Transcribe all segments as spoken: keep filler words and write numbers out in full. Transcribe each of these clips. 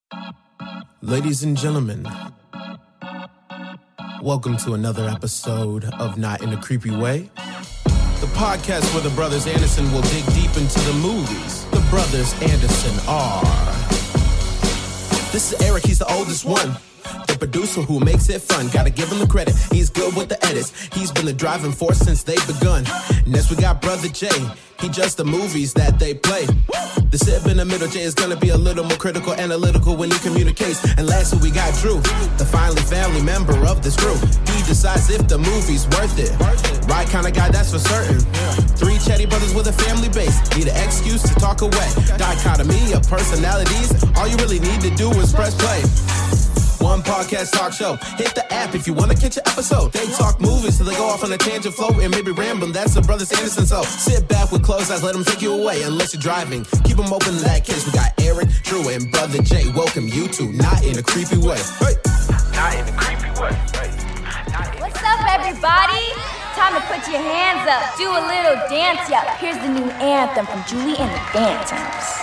Ladies and gentlemen, welcome to another episode of Not in a Creepy Way, the podcast where the brothers Anderson will dig deep into the movies. The brothers Anderson are... This is Eric, he's the oldest one. The producer who makes it fun, gotta give him the credit. He's good with the edits, he's been the driving force since they've begun. Next we got Brother Jay, he judged the movies that they play. The sib in the middle, Jay is gonna be a little more critical, analytical when he communicates. And lastly we got Drew, the finally family member of this crew. He decides if the movie's worth it. Right kind of guy, that's for certain. Three chatty brothers with a family base, need an excuse to talk away. Dichotomy of personalities, all you really need to do is press play. One podcast talk show. Hit the app if you want to catch an episode. They talk movies till they go off on a tangent flow and maybe rambling. That's the Brothers Anderson. So sit back with closed eyes, let them take you away. Unless you're driving, keep them open in that case. We got Eric, Drew, and Brother Jay. Welcome you to Not in a Creepy Way. Hey. Not in a creepy way. Hey. What's up, everybody? Time to put your hands up. Do a little dance, yeah. Here's the new anthem from Julie and the Phantoms.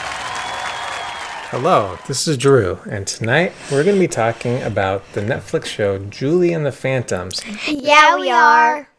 Hello, this is Drew, and tonight we're going to be talking about the Netflix show Julie and the Phantoms. Yeah, we are.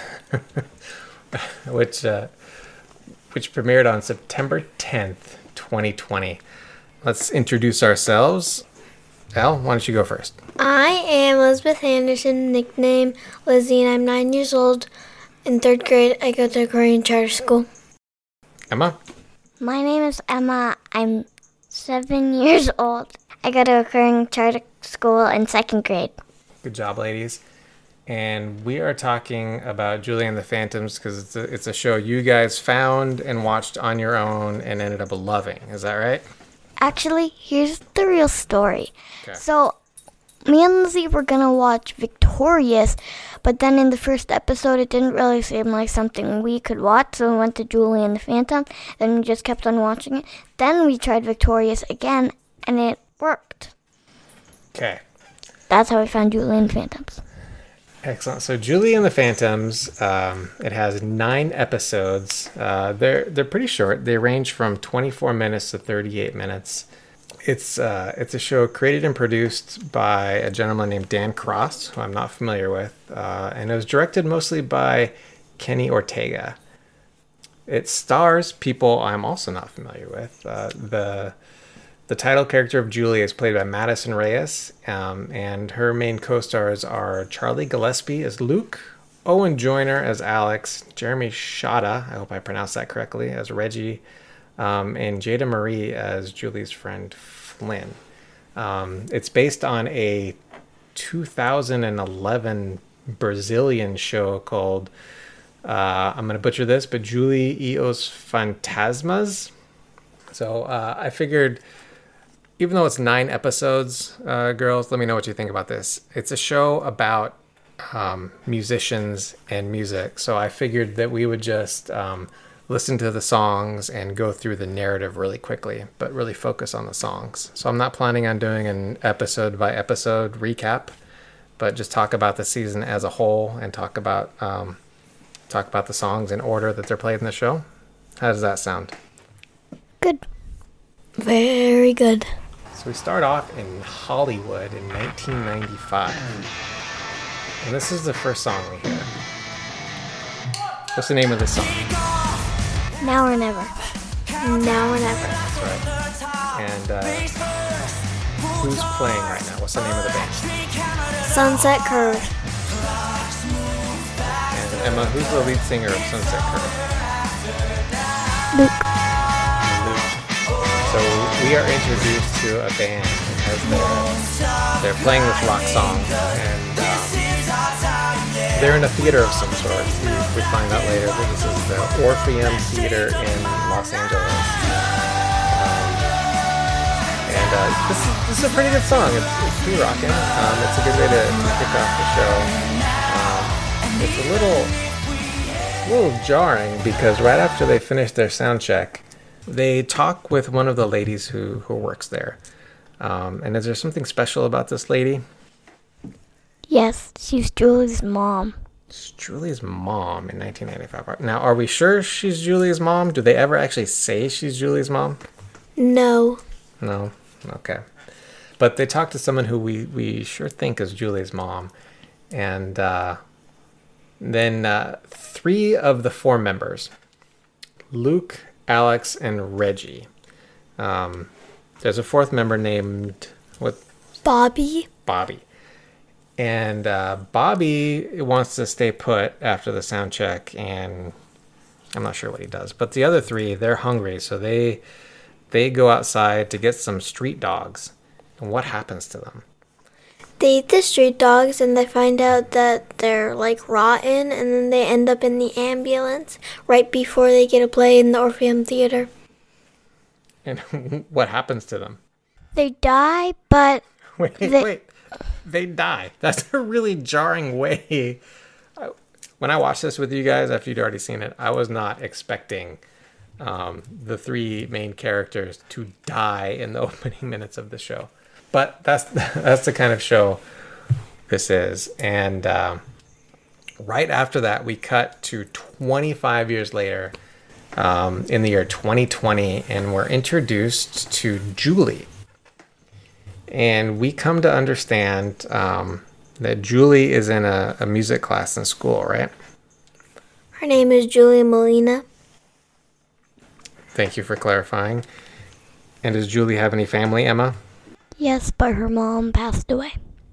which uh, which premiered on September tenth, twenty twenty. Let's introduce ourselves. Elle, why don't you go first? I am Elizabeth Anderson, nickname Lizzie, and I'm nine years old. In third grade, I go to Korean charter school. Emma? My name is Emma. I'm seven years old. I go to a Korean charter school in second grade. Good job, ladies. And we are talking about Julie and the Phantoms because it's a, it's a show you guys found and watched on your own and ended up loving. Is that right? Actually, here's the real story. Okay. So, me and Lizzie were going to watch Victorious, but then in the first episode, it didn't really seem like something we could watch, so we went to Julie and the Phantom, then we just kept on watching it. Then we tried Victorious again, and it worked. Okay. That's how we found Julie and the Phantoms. Excellent. So Julie and the Phantoms, um, it has nine episodes. Uh, they're they're pretty short. They range from twenty-four minutes to thirty-eight minutes. It's uh, it's a show created and produced by a gentleman named Dan Cross, who I'm not familiar with, uh, and it was directed mostly by Kenny Ortega. It stars people I'm also not familiar with. Uh, the The title character of Julie is played by Madison Reyes, um, and her main co-stars are Charlie Gillespie as Luke, Owen Joyner as Alex, Jeremy Shada, I hope I pronounced that correctly, as Reggie, um, and Jada Marie as Julie's friend Flynn. Um, it's based on a two thousand eleven Brazilian show called, uh, I'm going to butcher this, but Julie e os Fantasmas. So uh, I figured... Even though it's nine episodes, uh, girls, let me know what you think about this. It's a show about um, musicians and music. So I figured that we would just um, listen to the songs and go through the narrative really quickly, but really focus on the songs. So I'm not planning on doing an episode by episode recap, but just talk about the season as a whole and talk about um, talk about the songs in order that they're played in the show. How does that sound? Good. Very good. So we start off in Hollywood in nineteen ninety-five. And this is the first song we hear. What's the name of this song? Now or Never. Now or never. That's right. And uh, who's playing right now? What's the name of the band? Sunset Curve. And Emma, who's the lead singer of Sunset Curve? Luke. Luke. So we are introduced to a band as they're, they're playing this rock song, and um, they're in a theater of some sort. We, we find out later that this is the Orpheum Theater in Los Angeles. Um, and uh, this, is, this is a pretty good song. It's, it's pretty rocking. Um, it's a good way to, to kick off the show. Um, it's a little, a little jarring because right after they finish their sound check, they talk with one of the ladies who, who works there. Um, and is there something special about this lady? Yes, she's Julie's mom. It's Julie's mom in nineteen ninety-five. Now, are we sure she's Julie's mom? Do they ever actually say she's Julie's mom? No. No. Okay. But they talk to someone who we, we sure think is Julie's mom. And uh, then uh, three of the four members, Luke, Alex, and Reggie. Um, there's a fourth member named what? Bobby. Bobby. And uh, Bobby wants to stay put after the sound check, and I'm not sure what he does. But the other three, they're hungry, so they they go outside to get some street dogs. And what happens to them? They eat the street dogs and they find out that they're like rotten, and then they end up in the ambulance right before they get to play in the Orpheum Theater. And what happens to them? They die, but Wait, they- wait. They die. That's a really jarring way. I, when I watched this with you guys, after you'd already seen it, I was not expecting um, the three main characters to die in the opening minutes of the show. But that's that's the kind of show this is. And um, right after that, we cut to twenty-five years later, um, in the year twenty twenty, and we're introduced to Julie. And we come to understand um, that Julie is in a, a music class in school, right? Her name is Julia Molina. Thank you for clarifying. And does Julie have any family, Emma? yes, but her mom passed away.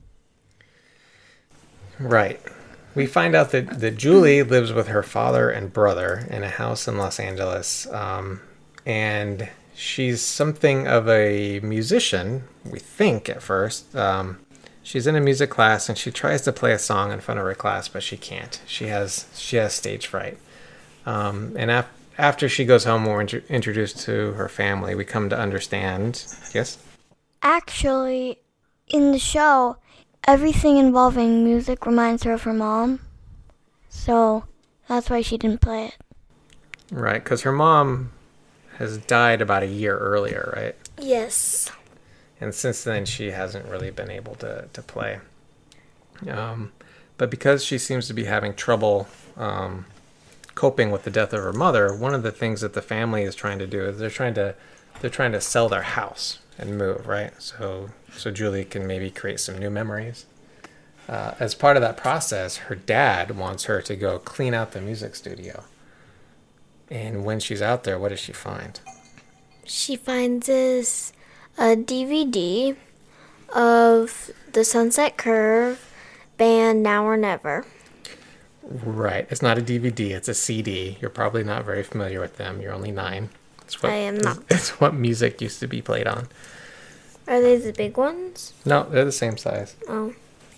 Right. We find out that, that Julie lives with her father and brother in a house in Los Angeles. Um, and she's something of a musician, we think at first. Um, she's in a music class and she tries to play a song in front of her class, but she can't. She has she has stage fright. Um, and af- after she goes home, we're int- introduced to her family. We come to understand. Yes? Actually, in the show, everything involving music reminds her of her mom. So that's why she didn't play it. Right, because her mom has died about a year earlier, right? Yes. And since then, she hasn't really been able to, to play. Um, but because she seems to be having trouble um, coping with the death of her mother, one of the things that the family is trying to do is they're trying to they're trying to sell their house and move, right? So so Julie can maybe create some new memories. Uh, as part of that process, her dad wants her to go clean out the music studio. And when she's out there, what does she find? She finds this a D V D of the Sunset Curve band Now or Never. Right. It's not a D V D. It's a C D. You're probably not very familiar with them. You're only nine. It's what, I am not. It's what music used to be played on. Are they the big ones? No, they're the same size. Oh.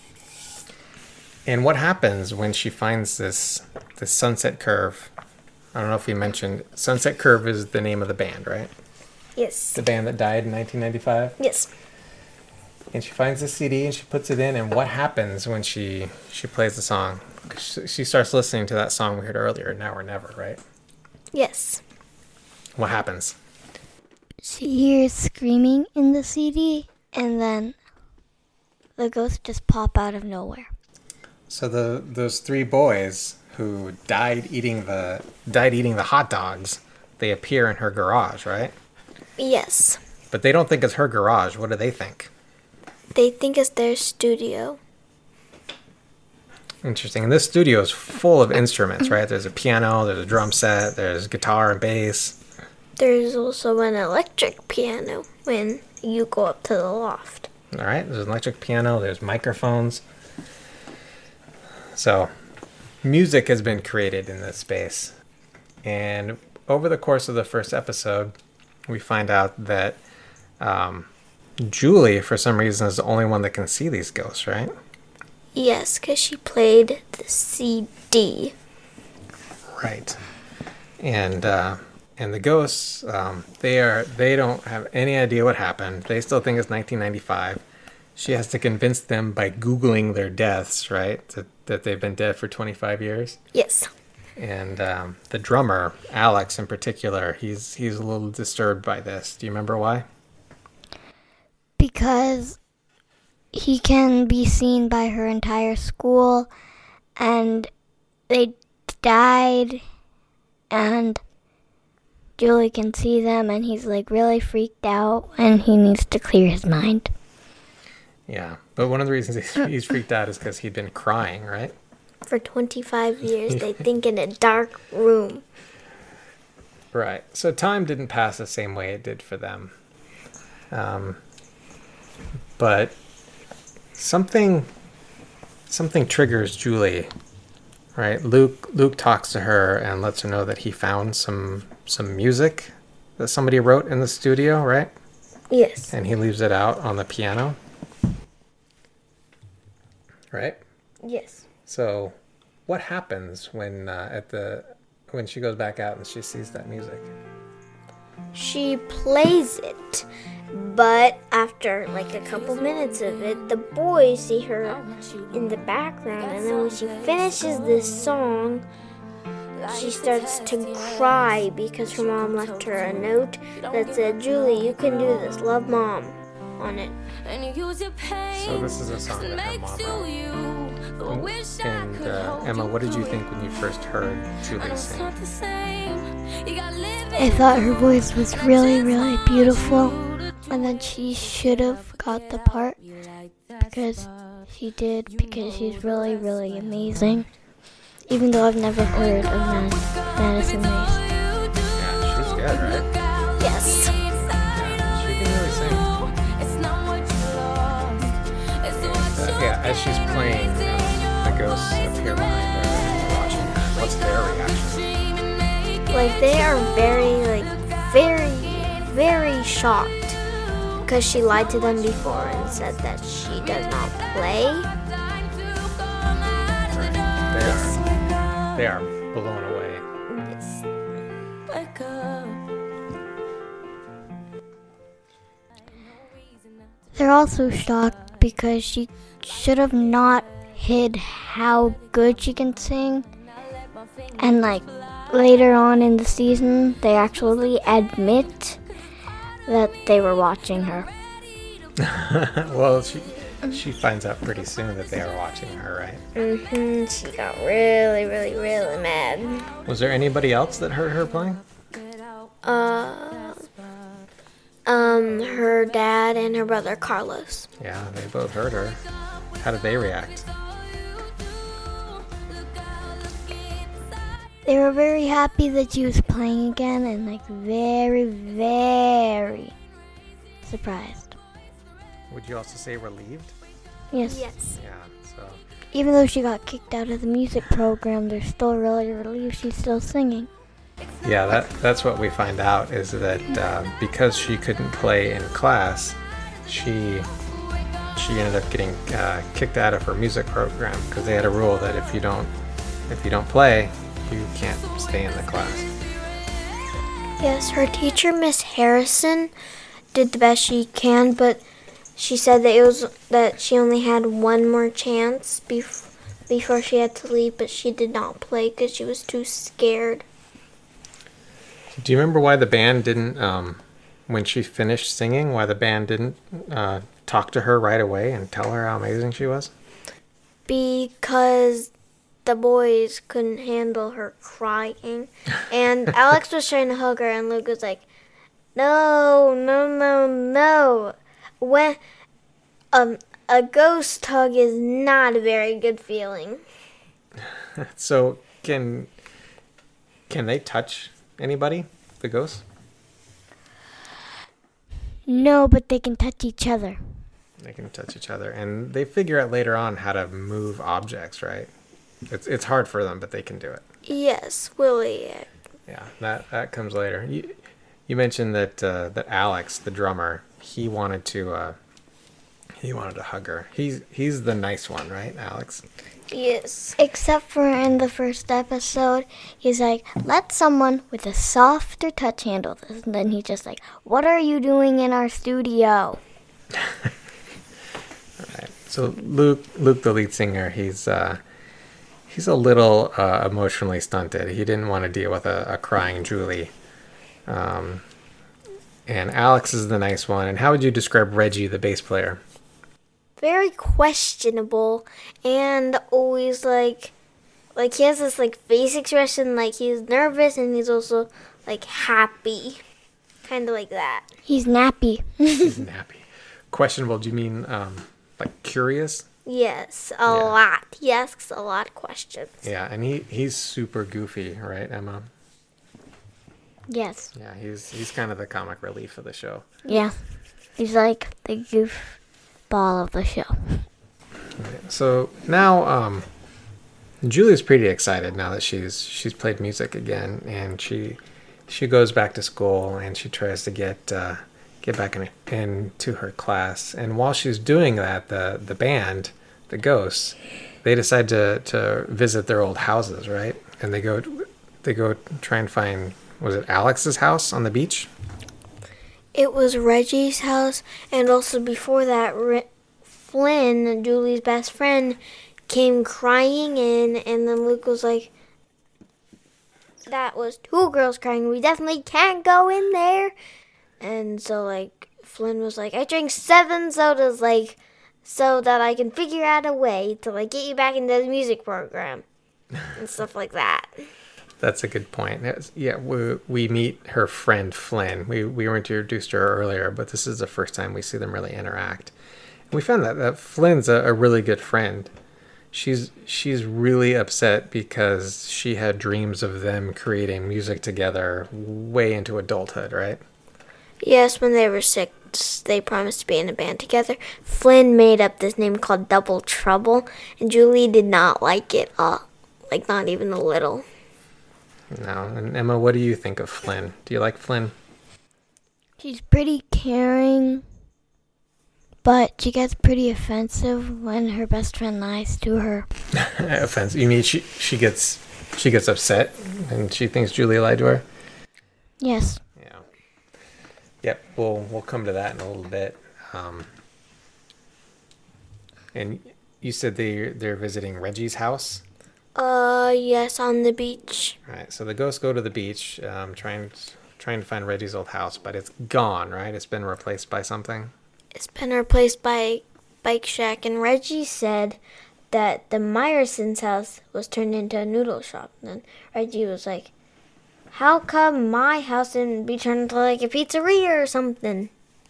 And what happens when she finds this this Sunset Curve? I don't know if we mentioned Sunset Curve is the name of the band, right? Yes. The band that died in nineteen ninety-five. Yes. And she finds the C D and she puts it in. And what happens when she she plays the song? She, she starts listening to that song we heard earlier, Now or Never, right? Yes. What happens? She hears screaming in the C D, and then the ghosts just pop out of nowhere. So the those three boys who died eating the died eating the hot dogs, they appear in her garage, right? Yes. But they don't think it's her garage. What do they think? They think it's their studio. Interesting. And this studio is full of instruments, right? There's a piano, there's a drum set, there's guitar and bass. There's also an electric piano when you go up to the loft. All right, there's an electric piano, there's microphones. So, music has been created in this space. And over the course of the first episode, we find out that um, Julie, for some reason, is the only one that can see these ghosts, right? Yes, because she played the C D. Right. And uh, and the ghosts, um, they are they don't have any idea what happened. They still think it's nineteen ninety-five. She has to convince them by Googling their deaths, right? That, that they've been dead for twenty-five years. Yes. And um, the drummer, Alex in particular, he's he's a little disturbed by this. Do you remember why? Because he can be seen by her entire school, and they died, and Julie can see them, and he's like really freaked out, and he needs to clear his mind. Yeah, but one of the reasons he's, he's freaked out is because he'd been crying, right? For twenty-five years, they think in a dark room. Right. So time didn't pass the same way it did for them. Um, but something something triggers Julie, right? Luke Luke talks to her and lets her know that he found some some music that somebody wrote in the studio, right? Yes. And he leaves it out on the piano. Right? Yes. So what happens when uh, at the when she goes back out and she sees that music? She plays it, but after like a couple minutes of it, the boys see her in the background, and then when she finishes this song, she starts to cry because her mom left her a note that said, "Julie, you can do this. Love, Mom," on it. So this is a song that her mom wrote. And uh, Emma, what did you think when you first heard Julie sing? I thought her voice was really, really beautiful, and that she should have got the part because she did, because she's really, really amazing. Even though I've never heard of Mad- Madison Race. Yeah, she's good, right? Yes. Yeah, she can really sing. Uh, yeah, as she's playing, uh, the ghosts appear behind her and they're watching her. What's their reaction? Like, they are very, like, very, very shocked because she lied to them before and said that she does not play. Right. They are, they are blown away. Yes. They're also shocked because she should have not hid how good she can sing. And like later on in the season, they actually admit that they were watching her. Well, she she finds out pretty soon that they are watching her, right? Mm-hmm. She got really, really, really mad. Was there anybody else that heard her playing? Uh, um, her dad and her brother Carlos. Yeah, they both heard her. How did they react? They were very happy that she was playing again, and like very, very surprised. Would you also say relieved? Yes. Yes. Yeah, so... Even though she got kicked out of the music program, they're still really relieved she's still singing. Yeah, that that's what we find out, is that uh, because she couldn't play in class, she she ended up getting uh, kicked out of her music program because they had a rule that if you don't if you don't play, you can't stay in the class. Yes, her teacher, Miss Harrison, did the best she can, but she said that it was that she only had one more chance bef- before she had to leave, but she did not play because she was too scared. Do you remember why the band didn't, um, when she finished singing, why the band didn't uh, talk to her right away and tell her how amazing she was? Because the boys couldn't handle her crying. And Alex was trying to hug her, and Luke was like, no, no, no, no. When um, a ghost hug is not a very good feeling. So can can they touch anybody, the ghosts? No, but they can touch each other. They can touch each other, and they figure out later on how to move objects, right? It's it's hard for them, but they can do it. Yes, Willie. Yeah, that that comes later. You you mentioned that uh, that Alex, the drummer, he wanted to uh, he wanted to hug her. He's he's the nice one, right, Alex? Yes. Except for in the first episode, he's like, let someone with a softer touch handle this. And then he's just like, what are you doing in our studio? All right. So Luke, Luke, the lead singer, he's uh, he's a little uh, emotionally stunted. He didn't want to deal with a, a crying Julie. Um, and Alex is the nice one. And how would you describe Reggie, the bass player? Very questionable, and always like, like he has this like face expression, like he's nervous, and he's also like happy, kind of like that. He's nappy. He's nappy. Questionable, do you mean um, like curious? Yes, a Yeah. lot. He asks a lot of questions. Yeah, and he, he's super goofy, right, Emma? Yes. Yeah, he's he's kind of the comic relief of the show. Yeah. He's like the goof ball of the show. So now um, Julie's pretty excited now that she's she's played music again, and she she goes back to school and she tries to get uh, get back in, into her class. And while she's doing that, the the band, the Ghosts, they decide to to visit their old houses, right? And they go they go try and find, was it Alex's house on the beach? It was Reggie's house, and also before that, Re- Flynn, Julie's best friend, came crying in, and then Luke was like, that was two girls crying, we definitely can't go in there. And so, like, Flynn was like, I drank seven sodas, like, so that I can figure out a way to, like, get you back into the music program, and stuff like that. That's a good point. It's- Yeah, we, we meet her friend Flynn. We we were introduced to her earlier, but this is the first time we see them really interact. And we found that, that Flynn's a, a really good friend. She's she's really upset because she had dreams of them creating music together way into adulthood, right? Yes, when they were six, they promised to be in a band together. Flynn made up this name called Double Trouble, and Julie did not like it, uh, like not even a little. No. And Emma, what do you think of Flynn? Do you like Flynn? She's pretty caring, but she gets pretty offensive when her best friend lies to her. Offense. You mean she she gets she gets upset and she thinks Julie lied to her? Yes. Yeah. Yep. We'll we'll come to that in a little bit. Um, and you said they they're visiting Reggie's house. Uh, yes, on the beach. Right. So the ghosts go to the beach, um, trying trying to find Reggie's old house, but it's gone. Right. It's been replaced by something. It's been replaced by Bike Shack, and Reggie said that the Myerson's house was turned into a noodle shop. And then Reggie was like, how come my house didn't be turned into like a pizzeria or something?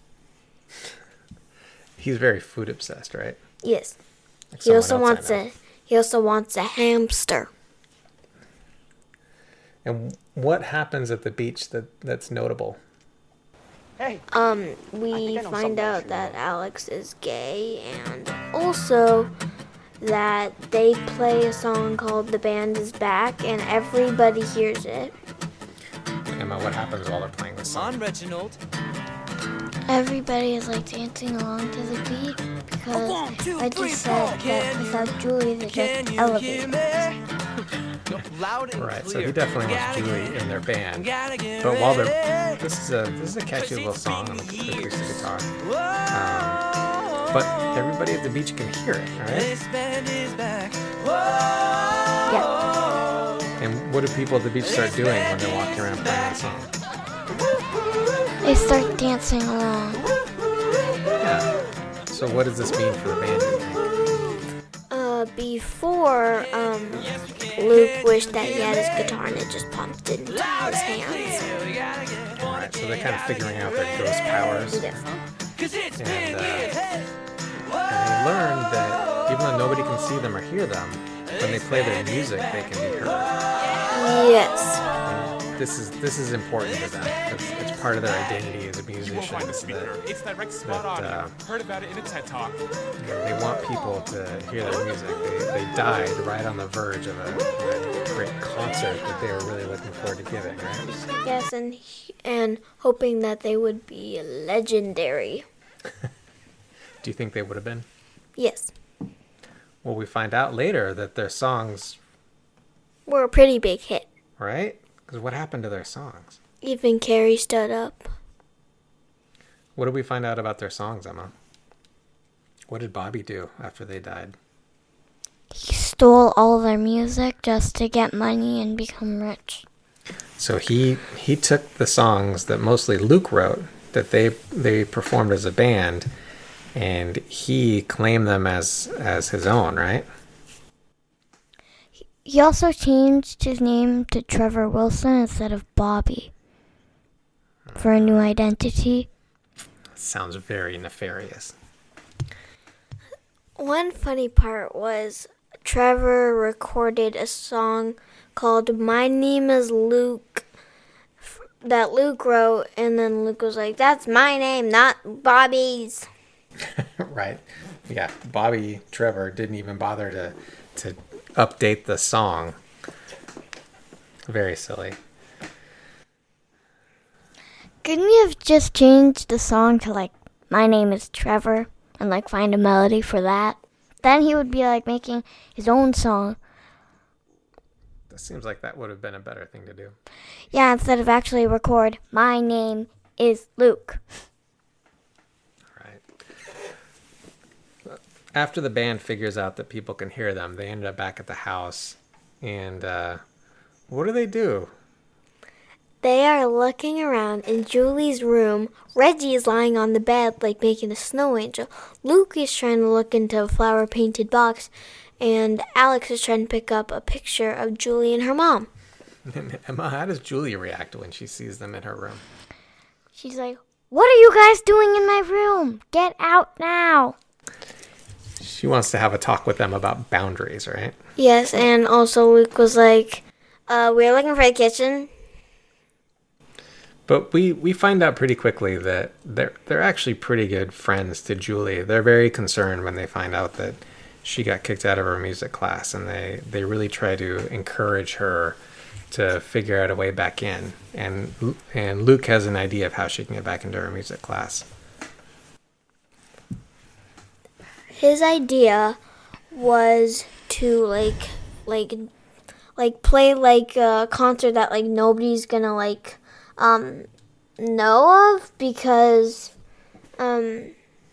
He's very food obsessed, right? Yes. Like He also someone wants else I know. a he also wants a hamster. And what happens at the beach that that's notable? Um, we find out that Alex is gay, and also that they play a song called "The Band Is Back," and everybody hears it. Emma, what happens while they're playing this song? Reginald. Everybody is like dancing along to the beat because I just said that without Julie, they're just elevators. Right, so he definitely wants Julie in their band. But while they're this is a this is a catchy little song on the acoustic guitar. Um, but everybody at the beach can hear it, right? Yeah. And what do people at the beach start doing when they're walking around playing that song? They start dancing along. Yeah. So what does this mean for the band, do you think? Uh, before, um, Luke wished that he had his guitar and it just popped into his hands. Alright, so they're kind of figuring out their ghost powers. Yes. And, uh, and they learn that even though nobody can see them or hear them, when they play their music, they can be heard. Yes. And this is this is important to them. It's, it's part of their identity as a musician. Find the Is speaker. that, It's direct spot that, audio. uh, Heard about it in a TED Talk. you know, they want people to hear their music. They, they died right on the verge of a, a great concert that they were really looking forward to giving, right? Yes, and he, and hoping that they would be legendary. Do you think they would have been? Yes. Well, we find out later that their songs, Were a pretty big hit. right? Because what happened to their songs? Even Carrie stood up. What did we find out about their songs, Emma? What did Bobby do after they died? He stole all their music just to get money and become rich. So he he took the songs that mostly Luke wrote, that they they performed as a band, and he claimed them as as his own, right? He also changed his name to Trevor Wilson instead of Bobby. for a new identity. Sounds very nefarious. One funny part was Trevor recorded a song called My Name is Luke that Luke wrote, and then Luke was like, that's my name, not Bobby's. Right. Yeah, Bobby Trevor didn't even bother to to update the song. Very silly. Couldn't you have just changed the song to like My Name is Trevor and like find a melody for that? Then he would be like making his own song. That seems like that would have been a better thing to do. Yeah, instead of actually record My Name is Luke. Right. After the band figures out that people can hear them, they end up back at the house. And uh, what do they do? They are looking around in Julie's room. Reggie is lying on the bed like making a snow angel. Luke is trying to look into a flower-painted box. And Alex is trying to pick up a picture of Julie and her mom. Emma, how does Julie react when she sees them in her room? She's like, what are you guys doing in my room? Get out now. She wants to have a talk with them about boundaries, right? Yes, and also Luke was like, uh, we're looking for the kitchen. But we, we find out pretty quickly that they're they're actually pretty good friends to Julie. They're very concerned when they find out that she got kicked out of her music class, and they, they really try to encourage her to figure out a way back in. And and Luke has an idea of how she can get back into her music class. His idea was to like like like play like a concert that like nobody's gonna like um know of, because um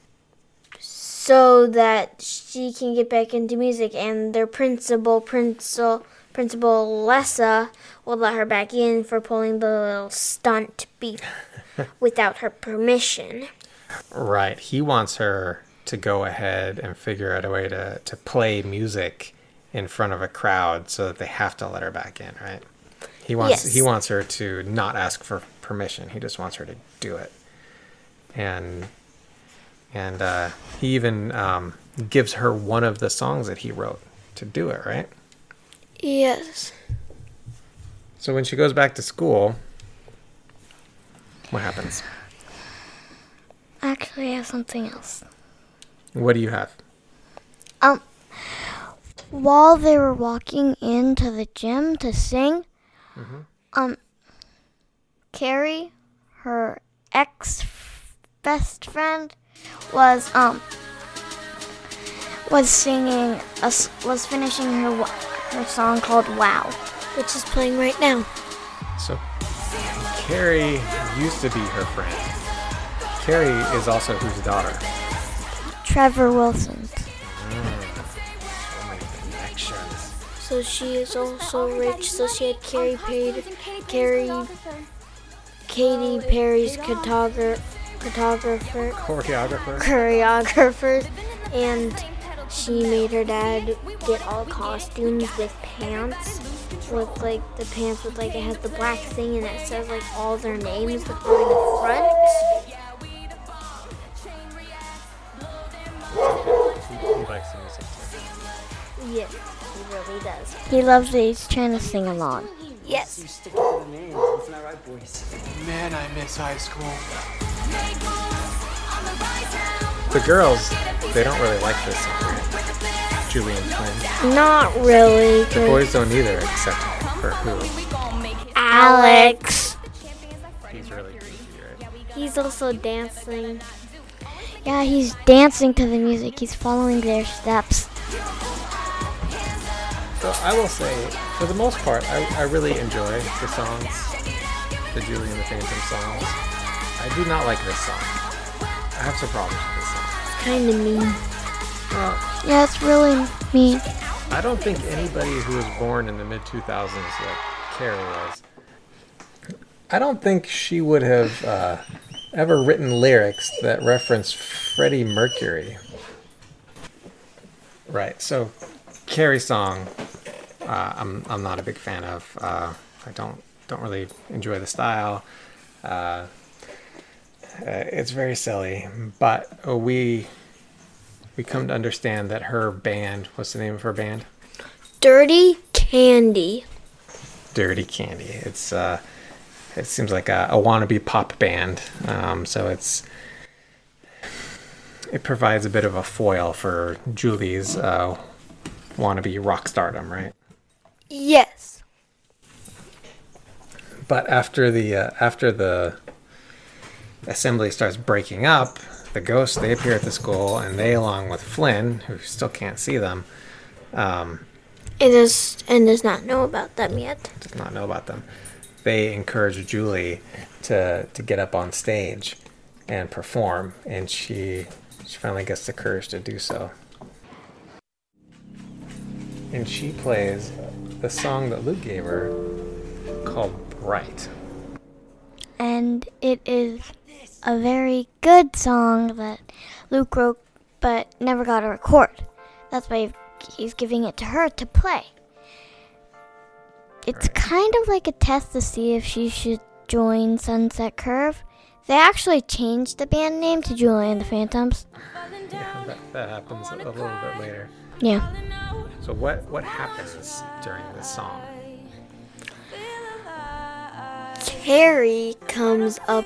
so that she can get back into music, and their principal principal principal Lessa will let her back in for pulling the little stunt be without her permission. Right. He wants her to go ahead and figure out a way to, to play music in front of a crowd so that they have to let her back in, right? He wants Yes. he wants her to not ask for permission. He just wants her to do it. And and uh, he even um, gives her one of the songs that he wrote to do it, right? Yes. So when she goes back to school, what happens? Actually, I have something else. What do you have? Um, while they were walking into the gym to sing, Mm-hmm. um, Carrie, her ex best friend, was um was singing a, s- was finishing her wa- her song called "Wow." Which is playing right now. So Carrie used to be her friend. Carrie is also whose daughter? Trevor Wilson. So many connections. So she is also rich. So she had Carrie paid Carrie Katy Perry's photographer, photographer, Choreographer. choreographer, and she made her dad get all costumes with pants, with like the pants with like it has the black thing and it says like all their names on the front. He, he likes the music too. Yes, he really does. He loves it. He's trying to sing along. Yes. Stick to the names. Isn't that right, boys? Man, I miss high school. The girls, they don't really like this song, right? Julie and Flynn. Not really. The boys don't either, except for who? Alex. He's really goofy, right? He's also dancing. Yeah, he's dancing to the music. He's following their steps. So I will say, for the most part, I, I really enjoy the songs, the Julie and the Phantom songs. I do not like this song. I have some problems with this song. Kind of mean. Well, Yeah, it's really mean. I don't think anybody who was born in the mid two thousands like Carrie was, I don't think she would have uh, ever written lyrics that reference Freddie Mercury. Right, so Carrie's song, uh, I'm I'm not a big fan of. Uh, I don't don't really enjoy the style. Uh, Uh, it's very silly, but uh, we we come to understand that her band, what's the name of her band? Dirty Candy. Dirty Candy. It's uh, it seems like a, a wannabe pop band. Um, so it's it provides a bit of a foil for Julie's uh, wannabe rock stardom, right? Yes. But after the uh, after the assembly starts breaking up, the ghosts, they appear at the school, and they, along with Flynn, who still can't see them, um, It does and does not know about them yet. does not know about them. They encourage Julie to to get up on stage and perform, and she she finally gets the courage to do so. And she plays the song that Luke gave her called Bright. And it is a very good song that Luke wrote but never got to record. That's why he's giving it to her to play. It's Right. kind of like a test to see if she should join Sunset Curve. They actually changed the band name to Julie and the Phantoms. Yeah, that, that happens a little bit later. Yeah. So what, what happens during this song? Carrie comes up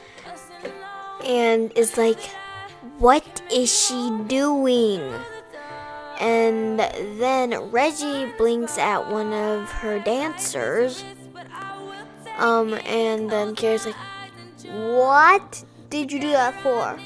and is like, what is she doing? And then Reggie blinks at one of her dancers. Um, and then Carrie's like, what did you do that for?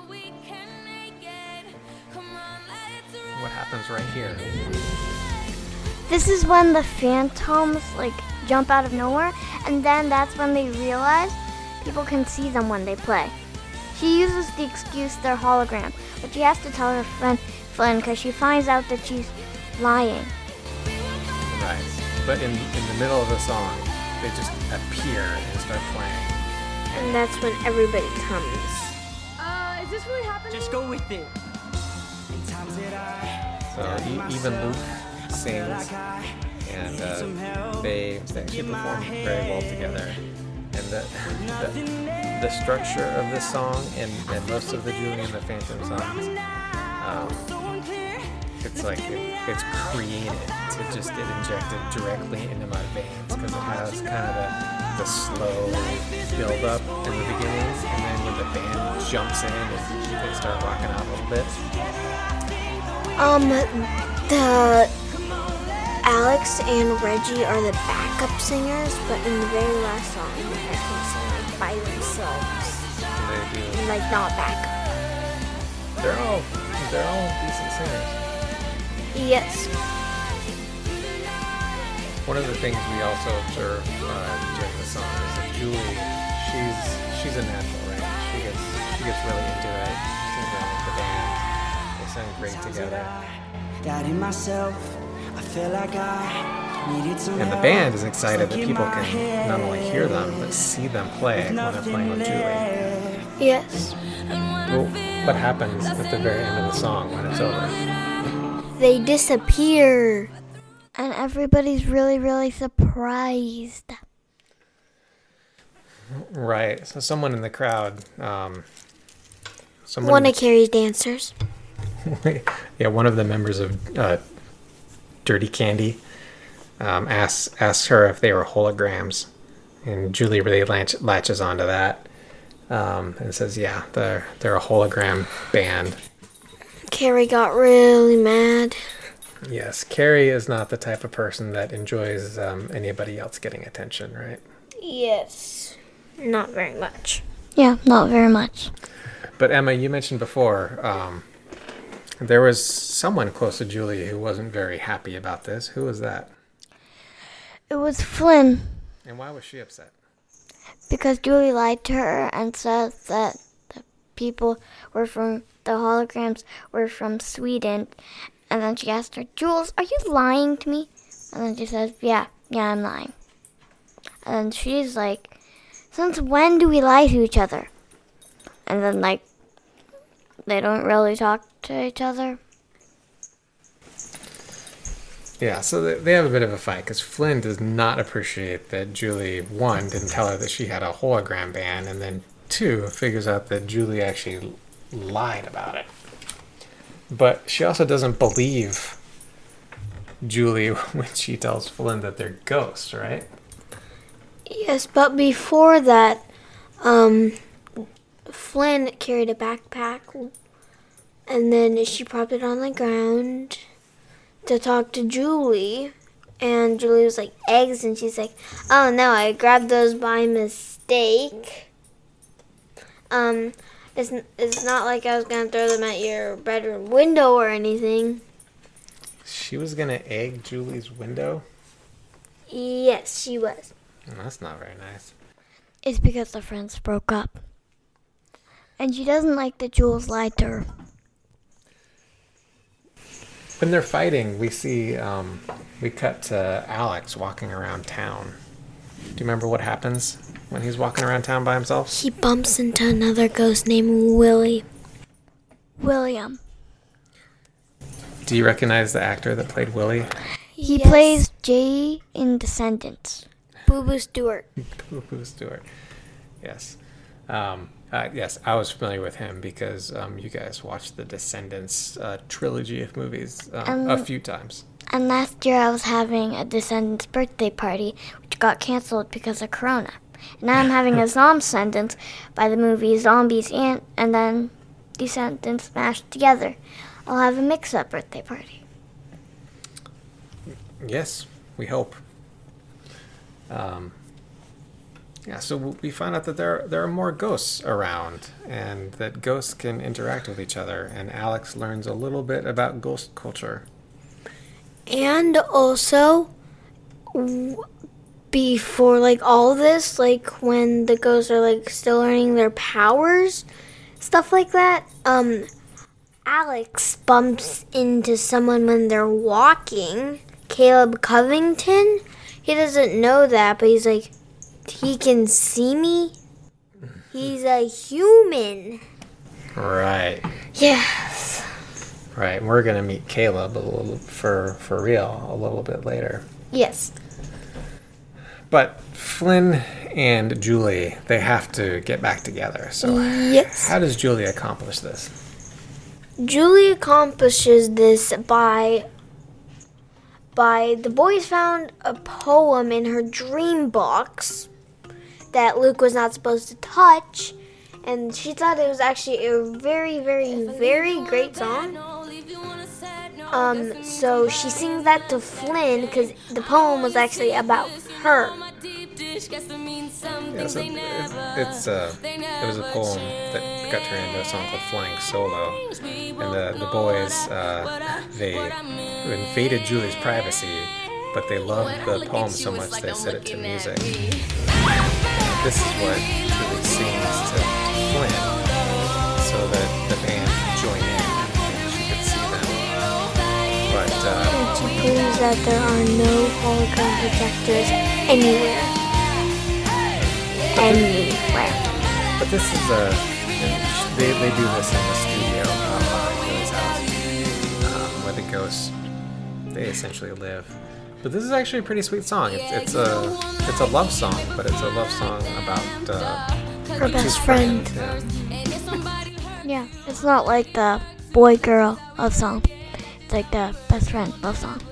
What happens right here? This is when the Phantoms like jump out of nowhere, and then that's when they realize people can see them when they play. She uses the excuse they're hologram, but she has to tell her friend Flynn because she finds out that she's lying. Right. But in, in the middle of the song, they just appear and start playing. And that's when everybody comes. Uh, is this really happening? Just go with it. So e- even Luke sings, and uh, they, they actually perform very well together. And the, the, the structure of this song and, and most of the Julie and the Phantom songs, um, it's like it, it's created to just get injected directly into my veins because it has kind of the, the slow build up in the beginning, and then when the band jumps in and they start rocking out a little bit. Um, the Alex and Reggie are the backup singers, but in the very last song, they actually sing like by themselves, And they do. and like not backup. They're all they're all decent singers. Yes. One of the things we also observe uh, during the song is that Julie, she's she's a natural, right? She gets she gets really into it. She's in with the band. They sound great together. Doubting myself, I feel like I needed some And the help. band is excited that Stuck in people my can not only hear them but see them play when they're playing with Julie. Yes. Well, what happens at the very end of the song when it's over? They disappear. And everybody's really, really surprised. Right. So someone in the crowd, um, someone, One of Carrie's dancers. yeah, one of the members of uh, Dirty Candy um, asks asks her if they were holograms, and Julie really latch, latches onto that um, and says, "Yeah, they're they're a hologram band." Carrie got really mad. Yes, Carrie is not the type of person that enjoys um, anybody else getting attention, right? Yes. Not very much. Yeah, not very much. But Emma, you mentioned before um, there was someone close to Julie who wasn't very happy about this. Who was that? It was Flynn, And why was she upset? because Julie lied to her and said that the people were from, the holograms were from Sweden. And then she asked her, Jules, are you lying to me? And then she says, yeah, yeah, I'm lying. And then she's like, since when do we lie to each other? And then, like, they don't really talk to each other. Yeah, so they- they have a bit of a fight because Flynn does not appreciate that Julie, one, didn't tell her that she had a hologram band, and then two figures out that Julie actually lied about it. But she also doesn't believe Julie when she tells Flynn that they're ghosts, right? Yes, but before that, um, Flynn carried a backpack, and then she propped it on the ground to talk to Julie, and Julie was like, eggs, and she's like, oh no, I grabbed those by mistake. Um, it's, it's not like I was going to throw them at your bedroom window or anything. She was going to egg Julie's window? Yes, she was. Oh, that's not very nice. It's because the friends broke up. And she doesn't like that Jules lied to her. When they're fighting, we see, um, we cut to Alex walking around town. Do you remember what happens when he's walking around town by himself? He bumps into another ghost named Willie. William. Do you recognize the actor that played Willie? He Yes. plays Jay in Descendants. Boo Boo Stewart. Boo Boo Stewart. Yes. Um, uh, yes, I was familiar with him because um, you guys watched the Descendants uh, trilogy of movies um, Um, a few times. And last year I was having a Descendants birthday party, which got canceled because of Corona. And now I'm having a Zomscendants by the movie Zombies and, and then Descendants mashed together. I'll have a mix-up birthday party. Yes, we hope. Um, yeah, so we find out that there there are more ghosts around, and that ghosts can interact with each other. And Alex learns a little bit about ghost culture. And also, w- before like all this, like when the ghosts are like still learning their powers, stuff like that, um, Alex bumps into someone when they're walking, Caleb Covington. He doesn't know that, but he's like, he can see me. He's a human. Right. Yes. Right. We're gonna meet Caleb a little for for real a little bit later. Yes. But Flynn and Julie, they have to get back together. So Yes. how does Julie accomplish this? Julie accomplishes this by by the boys found a poem in her dream box that Luke was not supposed to touch, and she thought it was actually a very, very, very great song. Um, so she sings that to Flynn because the poem was actually about her. Yeah, so it, it's uh, it was a poem that got turned into a song called "Flying Solo," and the the boys uh, they invaded Julie's privacy, but they loved the poem so much they set it to music. This is what Julie sings to Flynn, so that the band could join in and she could see them. But uh, And she proves that there are no hologram projectors anywhere. Anywhere. But this is a, they, they do this in the studio uh, behind Julie's house, um, where the ghosts, they essentially live. But this is actually a pretty sweet song. It's, it's a it's a love song, but it's a love song about uh, Her best friend. Yeah. Yeah, it's not like the boy-girl love song. It's like the best friend love song.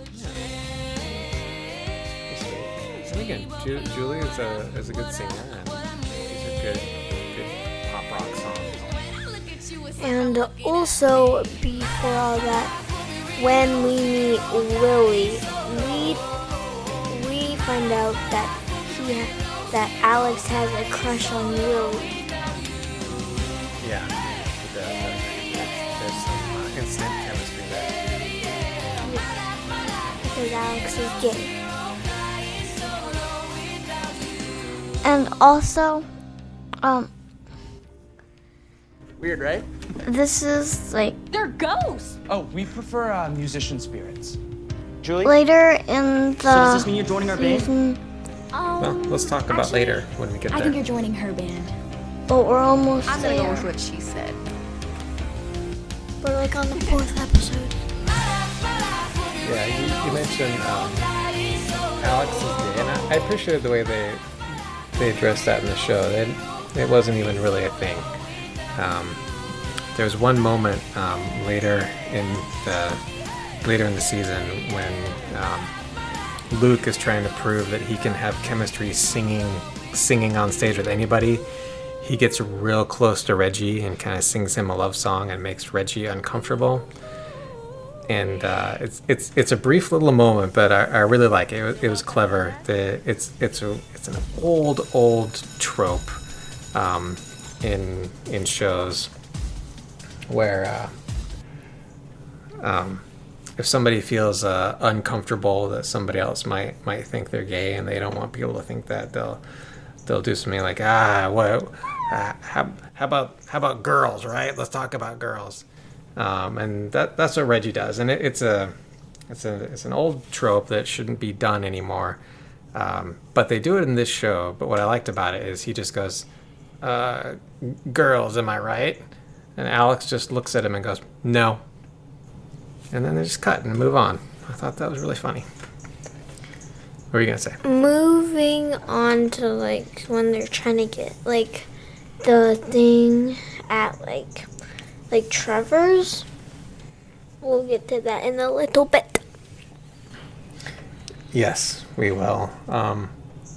And again, Ju- Julie is a is a good singer, and these are good good pop rock songs. And also, before all that, when we meet Willie, we we find out that he that Alex has a crush on Willie. Yeah, the, the, there's some uh, instant chemistry there. Because Alex is gay. And also, um, Weird, right? this is like They're ghosts. Oh, we prefer uh, musician spirits. Julie? later in the So does this mean you're joining our band? season, Um, Well, let's talk about actually, later when we get I there. think you're joining her band. but we're almost I'm gonna go there. with what she said. We're like on the fourth episode. Yeah, you, you mentioned um, Alex is gay, and I, I appreciated the way they they addressed that in the show. They it wasn't even really a thing. Um, there's one moment um, later in the later in the season when um, Luke is trying to prove that he can have chemistry singing singing on stage with anybody. He gets real close to Reggie and kind of sings him a love song and makes Reggie uncomfortable. And uh, it's it's it's a brief little moment, but I, I really like it. It was, it was clever. The it's it's a it's an old old trope um, in in shows where uh, um, if somebody feels uh, uncomfortable that somebody else might might think they're gay and they don't want people to think that, they'll they'll do something like ah what uh, how how about how about girls, right? Let's talk about girls. Um, and that that's what Reggie does, and it, it's a it's a it's an old trope that shouldn't be done anymore. Um, but they do it in this show. But what I liked about it is he just goes, uh, "Girls, am I right?" And Alex just looks at him and goes, "No." And then they just cut and move on. I thought that was really funny. What were you gonna say? Moving on to like when they're trying to get like the thing at like. Like Trevor's. We'll get to that in a little bit. Yes, we will. Um,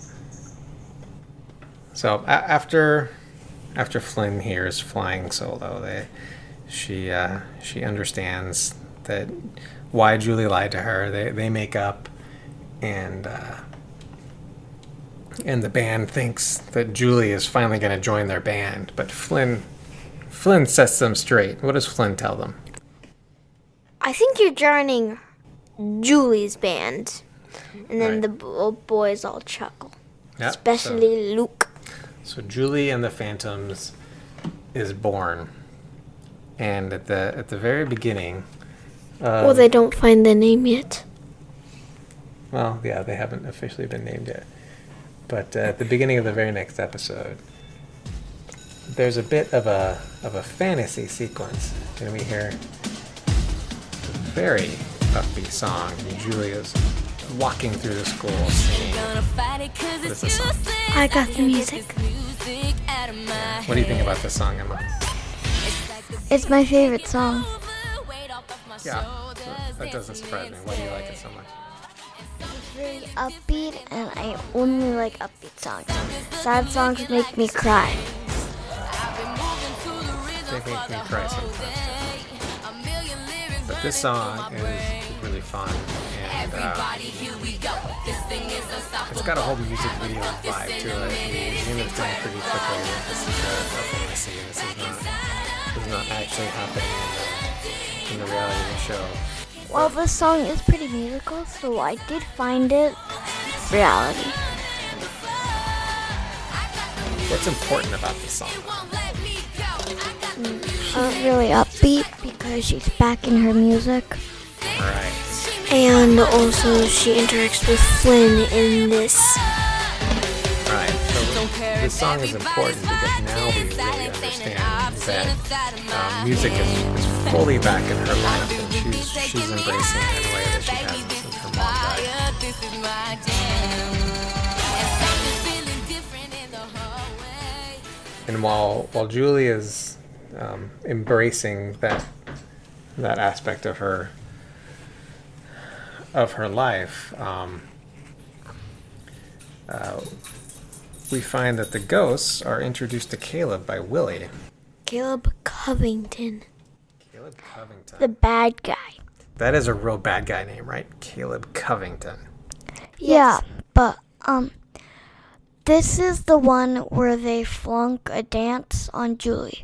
so a- after after Flynn hears flying solo, they she uh, she understands that why Julie lied to her. They they make up, and uh, and the band thinks that Julie is finally going to join their band, but Flynn. Flynn sets them straight. What does Flynn tell them? I think you're joining Julie's band. And then Right. the b- boys all chuckle. Yep, Especially so, Luke. So Julie and the Phantoms is born. And at the at the very beginning... Uh, Well, they don't find the name yet. Well, yeah, they haven't officially been named yet. But uh, at the beginning of the very next episode... there's a bit of a of a fantasy sequence, and we hear a very upbeat song. And Julia's walking through the school singing. What is this song? I got the music. What do you think about this song, Emma? It's my favorite song. Yeah, that doesn't surprise me. Why do you like it so much? It's very upbeat, and I only like upbeat songs. Sad songs make me cry. They make me cry sometimes. But this song is really fun, and uh, it's got a whole music video vibe to it. You understand pretty quickly that this is a, a fantasy. This is not this is not actually happening in the, in the reality of the show. Well, this song is pretty musical, so I did find it reality. What's important about this song? Uh, really upbeat because she's back in her music. Alright. And also she interacts with Flynn in this. Right. So this song is important because now we really understand that um, music is, is fully back in her life, and she's she's embracing it in a way that she hasn't since her mom died. And while while Julie is um, embracing that that aspect of her of her life, um, uh, we find that the ghosts are introduced to Caleb by Willie. Caleb Covington. Caleb Covington. The bad guy. That is a real bad guy name, right? Caleb Covington. Yeah, but um, this is the one where they flunk a dance on Julie.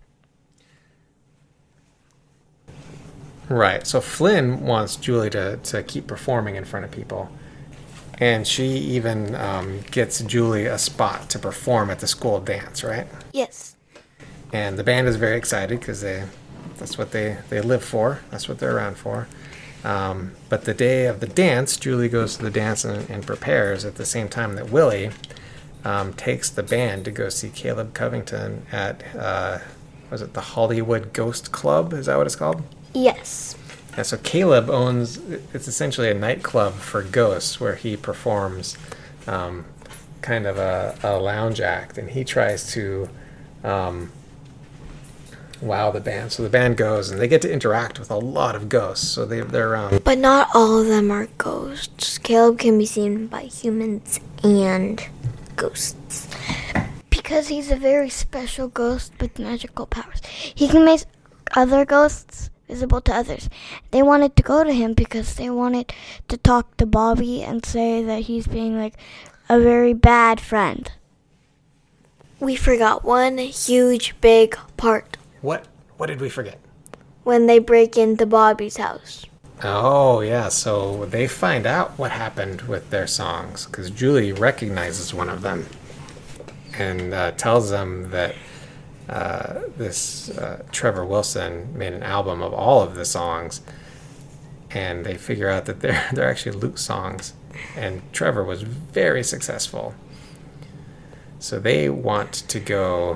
Right. So Flynn wants Julie to, to keep performing in front of people. And she even um, gets Julie a spot to perform at the school dance, right? Yes. And the band is very excited because they that's what they, they live for. That's what they're around for. Um, but the day of the dance, Julie goes to the dance and, and prepares at the same time that Willie um, takes the band to go see Caleb Covington at, uh, was it the Hollywood Ghost Club? Is that what it's called? Yes. Yeah, so Caleb owns, it's essentially a nightclub for ghosts where he performs um, kind of a, a lounge act, and he tries to um, wow the band. So the band goes, and they get to interact with a lot of ghosts. So they, they're um, But not all of them are ghosts. Caleb can be seen by humans and ghosts. Because he's a very special ghost with magical powers. He can make other ghosts visible to others. They wanted to go to him because they wanted to talk to Bobby and say that he's being like a very bad friend. We forgot one huge big part. what? What did we forget? When they break into Bobby's house. Oh, yeah. So they find out what happened with their songs because Julie recognizes one of them and uh, tells them that uh, this uh, Trevor Wilson made an album of all of the songs, and they figure out that they're they're actually Luke songs, and Trevor was very successful. So they want to go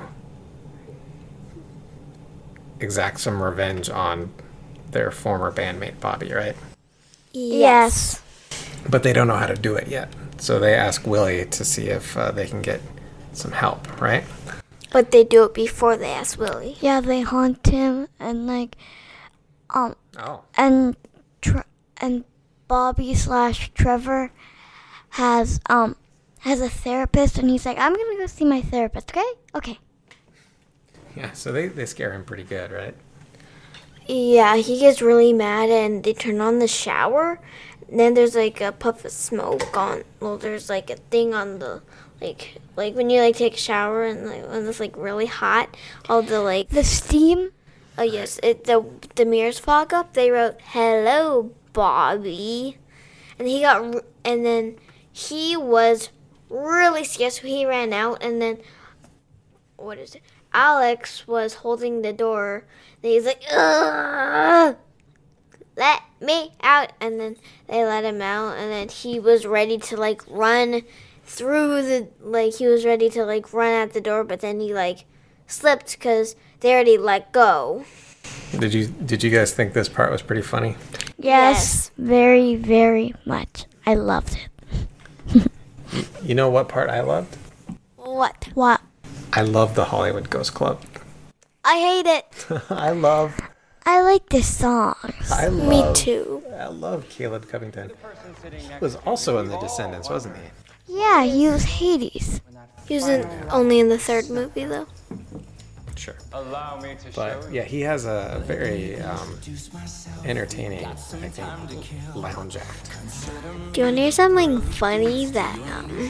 exact some revenge on their former bandmate Bobby, right? Yes. But they don't know how to do it yet. So they ask Willie to see if uh, they can get some help, right? But they do it before they ask Willie. Yeah, they haunt him and like, um, Oh. and Tre- and Bobby slash Trevor has um has a therapist, and he's like, I'm gonna go see my therapist. Okay, okay. Yeah, so they, they scare him pretty good, right? Yeah, he gets really mad and they turn on the shower. And then there's like a puff of smoke on, well, there's like a thing on the, like, like when you like take a shower and like when it's like really hot, all the like, The steam. oh yes, it the the mirrors fog up. They wrote, "Hello, Bobby," and he got, r- and then he was really scared, so he ran out. And then, what is it? Alex was holding the door. And he's like, "Ugh, let me out!" And then they let him out. And then he was ready to like run through the, like he was ready to like run out the door, but then he like slipped because they already let go. Did you did you guys think this part was pretty funny? Yes, very, very much. I loved it. You know what part I loved? What? What? I love the Hollywood Ghost Club. I hate it. I love I like this song. I love Me too. I love Caleb Covington. He was also in The Descendants, wasn't he? Yeah, he was Hades. He was in, only in the third movie though. Sure. Allow me to But show yeah, he has a very um, entertaining, I think, lounge act. Do you want to hear something funny that um,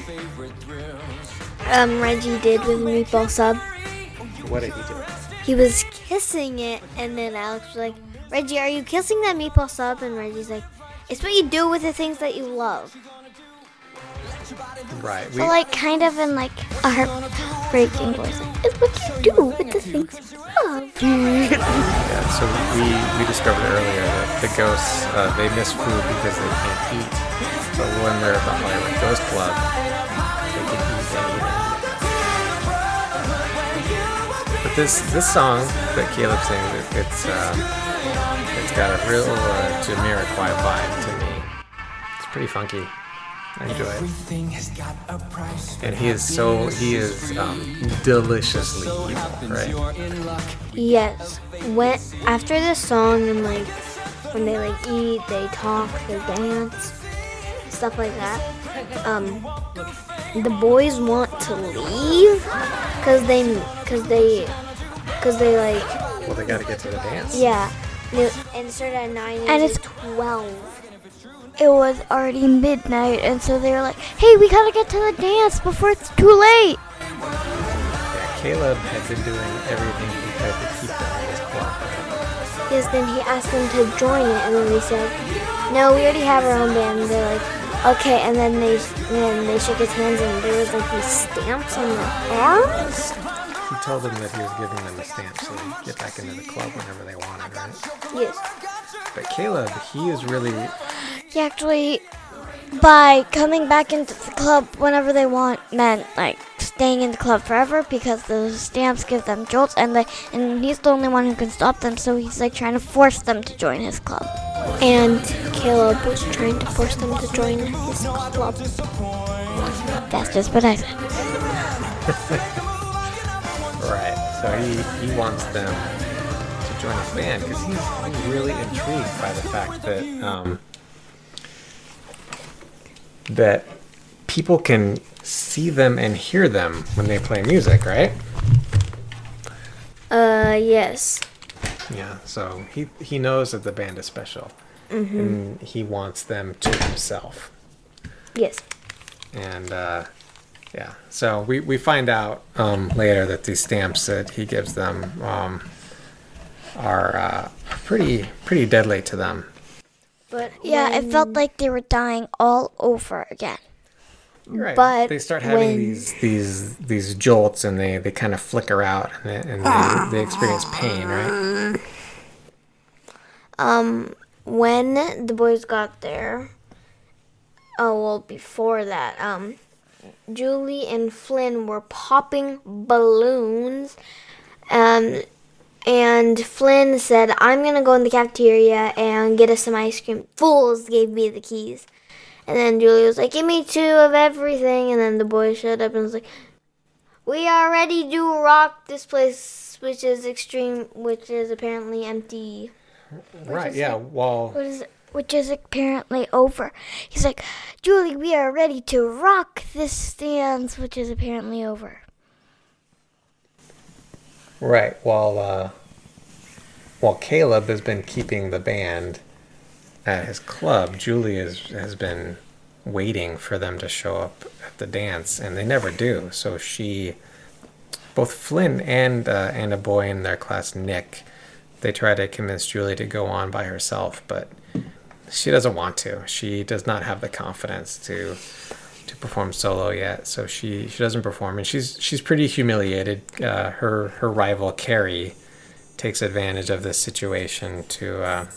um Reggie did with Meatball Sub? What did he do? He was kissing it, and then Alex was like, "Reggie, are you kissing that Meatball Sub?" And Reggie's like, "It's what you do with the things that you love." Right. We, But like kind of in like a heartbreaking voice. Like, it's what you do with the things you love. yeah, so we, we discovered earlier that the ghosts, uh, they miss food because they can't eat. But when they're at the Hollywood Ghost Club, they can eat anything. But this this song that Caleb sings, it, it's um, it's got a real uh, Jamiroquai vibe to me. It's pretty funky. I enjoy it. And he is so, he is um, deliciously evil, right? Yes. When after this song and like when they like eat, they talk, they dance, stuff like that. Um, the boys want to leave because they because they because they like Well, they got to get to the dance. yeah. And it started at nine and, And it's it's- twelve. It was already midnight, and so they were like, hey, we gotta get to the dance before it's too late. Yeah, Caleb had been doing everything he could to keep them in his club. Yes, then he asked them to join it, and then they said, "No, we already have our own band." And they're like, "Okay." And then they and then they shook his hands, and there was like these stamps on their arms. He told them that he was giving them a stamp so they'd get back into the club whenever they wanted, right? Yes. But Caleb, he is really, He actually, by coming back into the club whenever they want, meant like staying in the club forever because the stamps give them jolts, and they, and he's the only one who can stop them. So he's like trying to force them to join his club. And Caleb was trying to force them to join his club. That's just what I said. Right. So he, he wants them to join his band because he's, he's really intrigued by the fact that um, that people can see them and hear them when they play music, right? Uh, yes. Yeah. So he he knows that the band is special, Mm-hmm. and he wants them to himself. Yes. And uh, yeah, so we, we find out um, later that these stamps that he gives them um, are uh, pretty pretty deadly to them. But Yeah, it when- felt like they were dying all over again. Right. But they start having when- these these these jolts, and they, they kind of flicker out, and they, and they, they experience pain, right? Um, when the boys got there, oh well, before that, um, Julie and Flynn were popping balloons, um, and Flynn said, "I'm gonna go in the cafeteria and get us some ice cream." Fools gave me the keys, and then Julie was like, "Give me two of everything," and then the boys showed up and was like, "We are ready to rock this place, which is extreme, which is apparently empty." Right. Yeah. Well. What is it? Which is apparently over. He's like, Julie, we are ready to rock this dance, which is apparently over. Right. While uh, while Caleb has been keeping the band at his club, Julie is, has been waiting for them to show up at the dance, and they never do. So she, both Flynn and uh, and a boy in their class, Nick, they try to convince Julie to go on by herself, but she doesn't want to. She does not have the confidence to to perform solo yet, so she, she doesn't perform, and she's she's pretty humiliated. Uh, her her rival Carrie takes advantage of this situation to uh,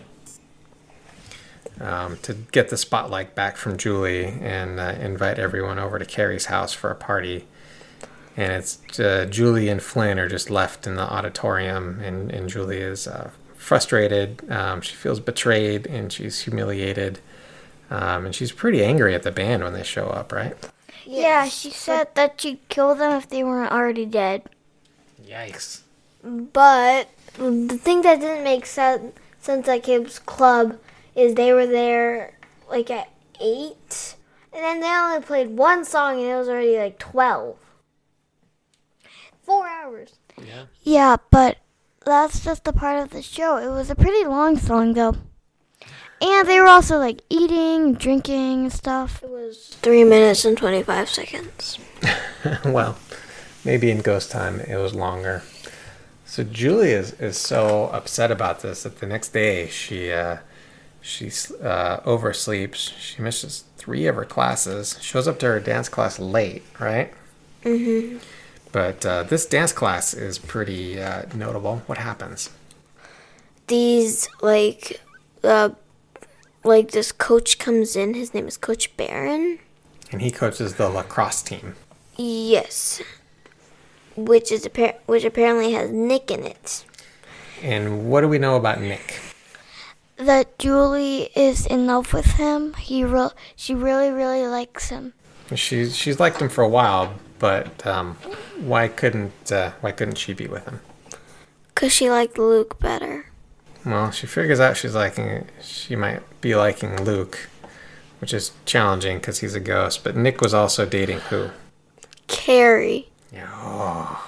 um, to get the spotlight back from Julie and uh, invite everyone over to Carrie's house for a party. And it's uh, Julie and Flynn are just left in the auditorium, and, and Julie is uh, frustrated. Um, she feels betrayed, and she's humiliated. Um, and she's pretty angry at the band when they show up, right? Yeah, she said that she'd kill them if they weren't already dead. Yikes. But the thing that didn't make sense, sense at Caleb's club is they were there like at eight, and then they only played one song, and it was already like twelve. Four hours. Yeah. Yeah, but that's just a part of the show. It was a pretty long song, though. And they were also, like, eating, drinking, and stuff. It was three minutes and twenty-five seconds. Well, maybe in Ghost Time it was longer. So Julie is, is so upset about this that the next day she uh, she uh, oversleeps. She misses three of her classes. Shows up to her dance class late, right? Mm-hmm. But uh, this dance class is pretty uh, notable. What happens? These, like, uh, like this coach comes in. His name is Coach Barron. And he coaches the lacrosse team. Yes. Which is appar- which apparently has Nick in it. And what do we know about Nick? That Julie is in love with him. He re- She really, really likes him. She's she's liked him for a while, but um, why couldn't uh, why couldn't she be with him? Cause she liked Luke better. Well, she figures out she's liking she might be liking Luke, which is challenging because he's a ghost. But Nick was also dating who? Carrie. Yeah. Oh.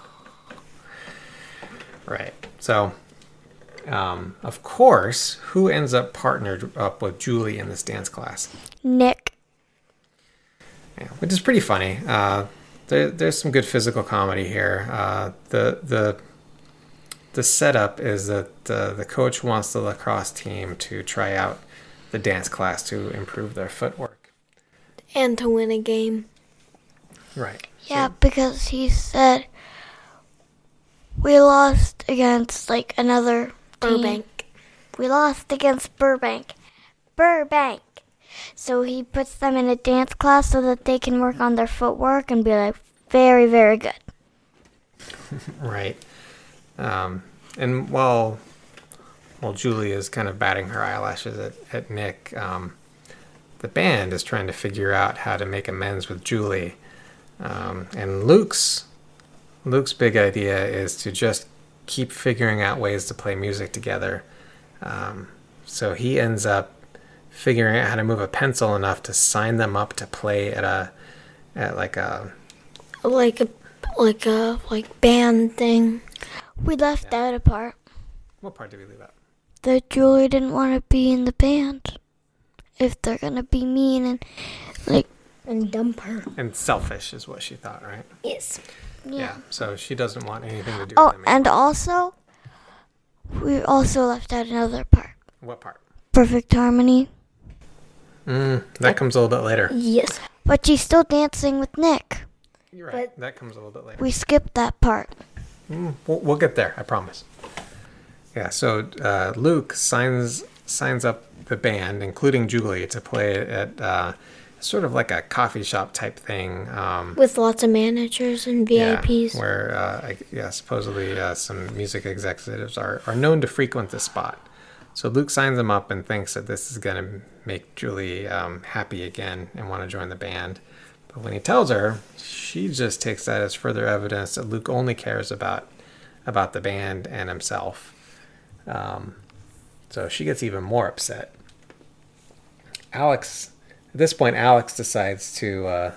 Right. So, um, of course, who ends up partnered up with Julie in this dance class? Nick. Yeah, which is pretty funny. Uh, there, there's some good physical comedy here. Uh, the the the setup is that uh, the coach wants the lacrosse team to try out the dance class to improve their footwork. And to win a game. Right. Yeah, because he said we lost against like another team. Burbank. We lost against Burbank. Burbank. So he puts them in a dance class so that they can work on their footwork and be like very, very good. Right. Um, and while while Julie is kind of batting her eyelashes at, at Nick, um, the band is trying to figure out how to make amends with Julie. Um, and Luke's Luke's big idea is to just keep figuring out ways to play music together. Um, so he ends up figuring out how to move a pencil enough to sign them up to play at a at like a Like a like a like band thing. We left Yeah. out a part what part did we leave out? that Julie didn't want to be in the band. If they're gonna be mean and like And dump her. And selfish is what she thought, right? Yes. Yeah. So she doesn't want anything to do Oh, with them. and also we also left out another part. What part? Perfect harmony. Mm, that comes a little bit later. Yes. But she's still dancing with Nick. You're right. That comes a little bit later. We skipped that part. Mm, we'll, we'll get there, I promise. Yeah, so uh, Luke signs signs up the band, including Julie, to play at uh, sort of like a coffee shop type thing. Um, With lots of managers and V I Ps. Yeah, where, uh, I, yeah, supposedly uh, some music executives are, are known to frequent this spot. So Luke signs them up and thinks that this is going to make Julie um, happy again and want to join the band. But when he tells her, she just takes that as further evidence that Luke only cares about about the band and himself. Um, so she gets even more upset. Alex, at this point, Alex decides to uh,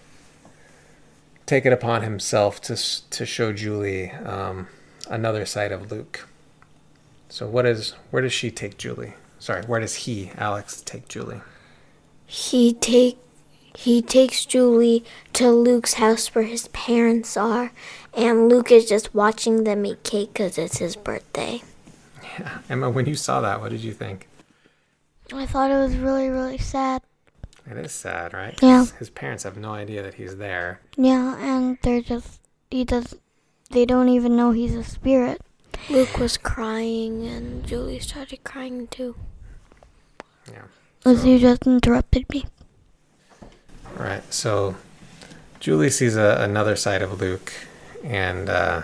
take it upon himself to to show Julie um, another side of Luke. So what is where does she take Julie? Sorry, where does he, Alex, take Julie? He take he takes Julie to Luke's house where his parents are, and Luke is just watching them eat cake because it's his birthday. Yeah. Emma, when you saw that, what did you think? I thought it was really, really sad. It is sad, right? Yeah. His, his parents have no idea that he's there. Yeah, and they're just he does they don't even know he's a spirit. Luke was crying, and Julie started crying too. Yeah. As So- you just interrupted me. Right. So Julie sees a, another side of Luke, and uh,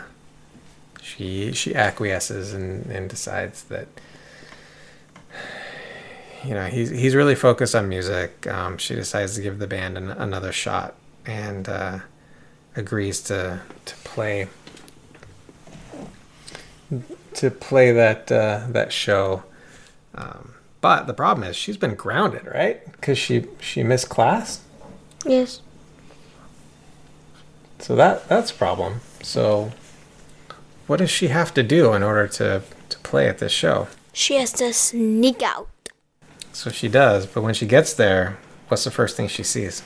she she acquiesces and, and decides that you know he's he's really focused on music. Um, she decides to give the band an, another shot and uh, agrees to to play to play that uh, that show. Um, but the problem is she's been grounded, right? Because she she missed class. Yes. So that that's a problem. So what does she have to do in order to, to play at this show? She has to sneak out. So she does, but when she gets there, what's the first thing she sees?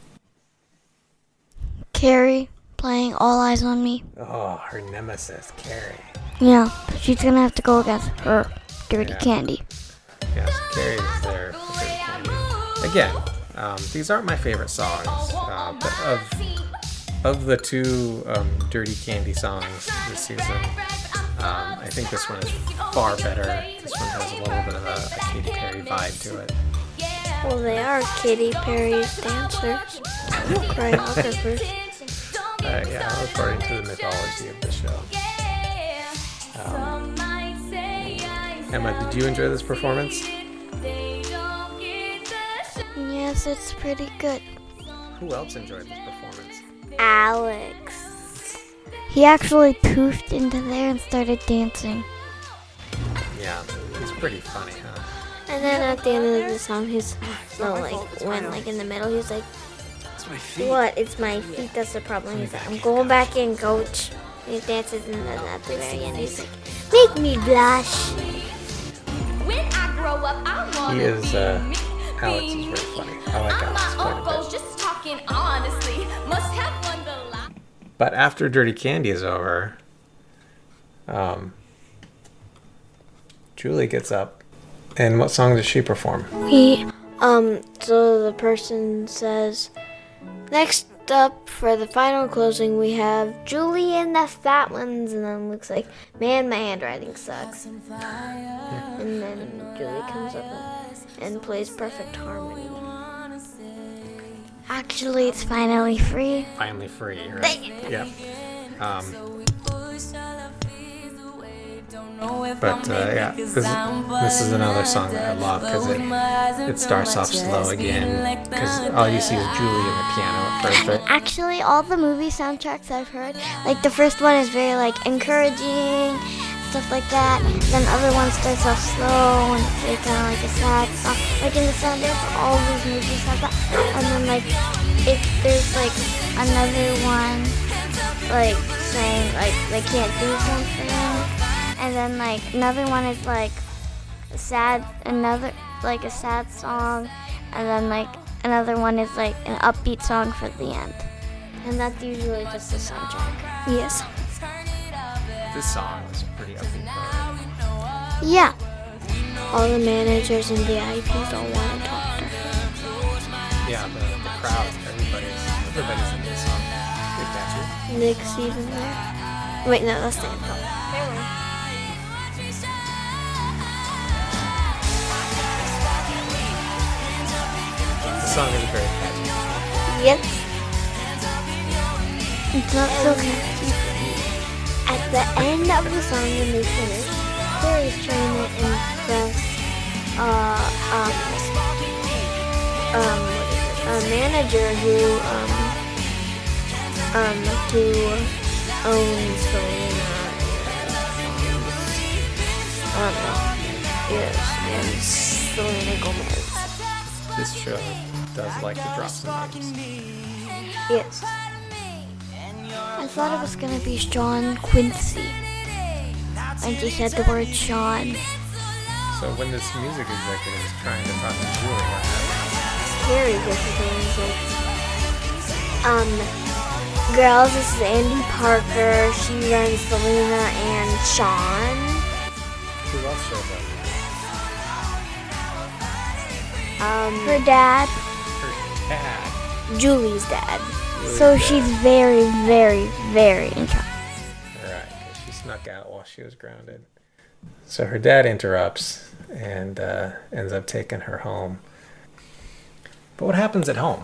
Carrie playing All Eyes on Me. Oh, her nemesis, Carrie. Yeah, she's gonna have to go against her Dirty Yeah. Candy. Yes, Carrie is there. for Dirty Candy. Again, um, these aren't my favorite songs, uh, but of of the two um, Dirty Candy songs this season, um, I think this one is far better. This one has a little bit of a, a Katy Perry vibe to it. Well, they are Katy Perry's dancers. Choreographers. Uh, yeah, according to the mythology of the show. Um, Emma, did you enjoy this performance? Yes, it's pretty good. Who else enjoyed this performance? Alex. He actually poofed into there and started dancing. Yeah, he's pretty funny, huh? And then at the end of the song, he's no like when like in the middle, he's like, "What? It's my feet. That's the problem." He's like, "I'm going back in, coach." And he dances, and then at the very end, he's like, "Make me blush." When I grow up, I want He is, uh, Alex is very funny. I like Alex quite a bit. just talking honestly. Must have won the lot. But after Dirty Candy is over, um, Julie gets up, and what song does she perform? He, um, so the person says, "Next up for the final closing, we have Julie and the Fat Ones," and then looks like, "Man, my handwriting sucks." And then Julie comes up and, and plays Perfect Harmony. Actually, it's finally free. Finally Free, right? Yeah. Um, But uh, yeah, this, this is another song that I love because it, it starts off slow again because all you see is Julie and the piano at first, right? Actually, all the movie soundtracks I've heard, like the first one is very like encouraging, stuff like that. Then other one starts off slow and it's like, kind of like a sad song. Like in the soundtrack, all these movies have that. And then like if there's like another one, like saying like they can't do something. And then like another one is like a sad, another like a sad song, and then like another one is like an upbeat song for the end. And that's usually just the soundtrack. Yes. This song is pretty upbeat. Though. Yeah. All the managers and V I Ps don't want to talk to her. Yeah, the, the crowd, everybody's everybody's in this song. Good catchy. Nick's even there. Wait, no, that's the anthem. The song is very catchy. Yes. It's not so catchy. At the end of the song, when they finish, Clary's trying to impress uh, um, um, a manager who um, um, who owns Selena and um, yes, and Selena Gomez. This show does like to drop some names. Yes. I thought it was gonna be Sean Quincy. And he said the word Sean. So when this music executive is trying to talk to Julie, what happens? Carrie gets the music. Um, girls, this is Andy Parker. She runs Selena and Sean. Who else shows up? Um, Her dad. Her dad. Julie's dad. Julie's So dad. she's very, very, very in trouble. Right, because she snuck out while she was grounded. So her dad interrupts and uh, ends up taking her home. But what happens at home?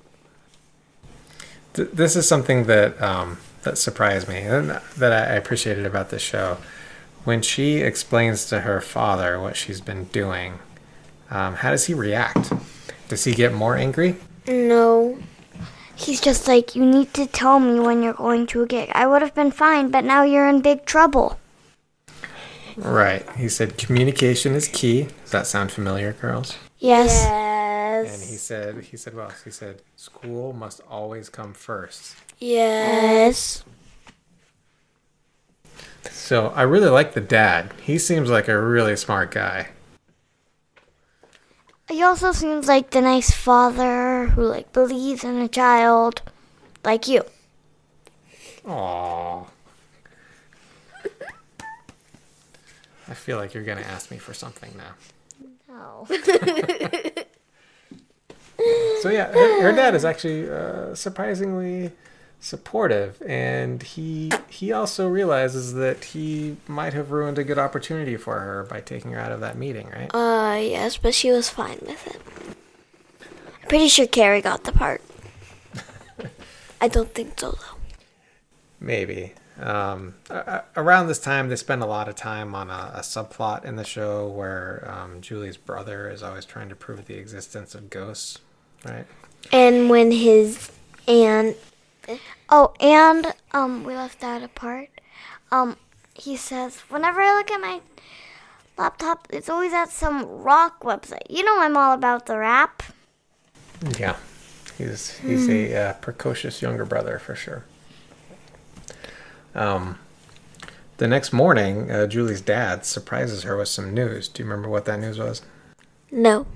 Th- this is something that um, that surprised me and that I appreciated about this show. When she explains to her father what she's been doing, um, how does he react? Does he get more angry? No. He's just like, you need to tell me when you're going to a gig. I would have been fine, but now you're in big trouble. Right. He said communication is key. Does that sound familiar, girls? Yes. Yes. And he said, he said, well, he said, school must always come first. Yes. So I really like the dad. He seems like a really smart guy. He also seems like the nice father who like believes in a child, like you. Aww. I feel like you're gonna ask me for something now. No. So yeah, her, her dad is actually uh, surprisingly supportive, and he he also realizes that he might have ruined a good opportunity for her by taking her out of that meeting, right? Uh, yes, but she was fine with it. I'm pretty sure Carrie got the part. I don't think so, though. Maybe. Um, a- a- around this time, they spend a lot of time on a, a subplot in the show where um, Julie's brother is always trying to prove the existence of ghosts, right? And when his aunt... Oh, and um, we left that apart. Um, he says, whenever I look at my laptop, it's always at some rock website. You know, I'm all about the rap. Yeah, he's he's a uh, precocious younger brother for sure. Um, the next morning, uh, Julie's dad surprises her with some news. Do you remember what that news was? No.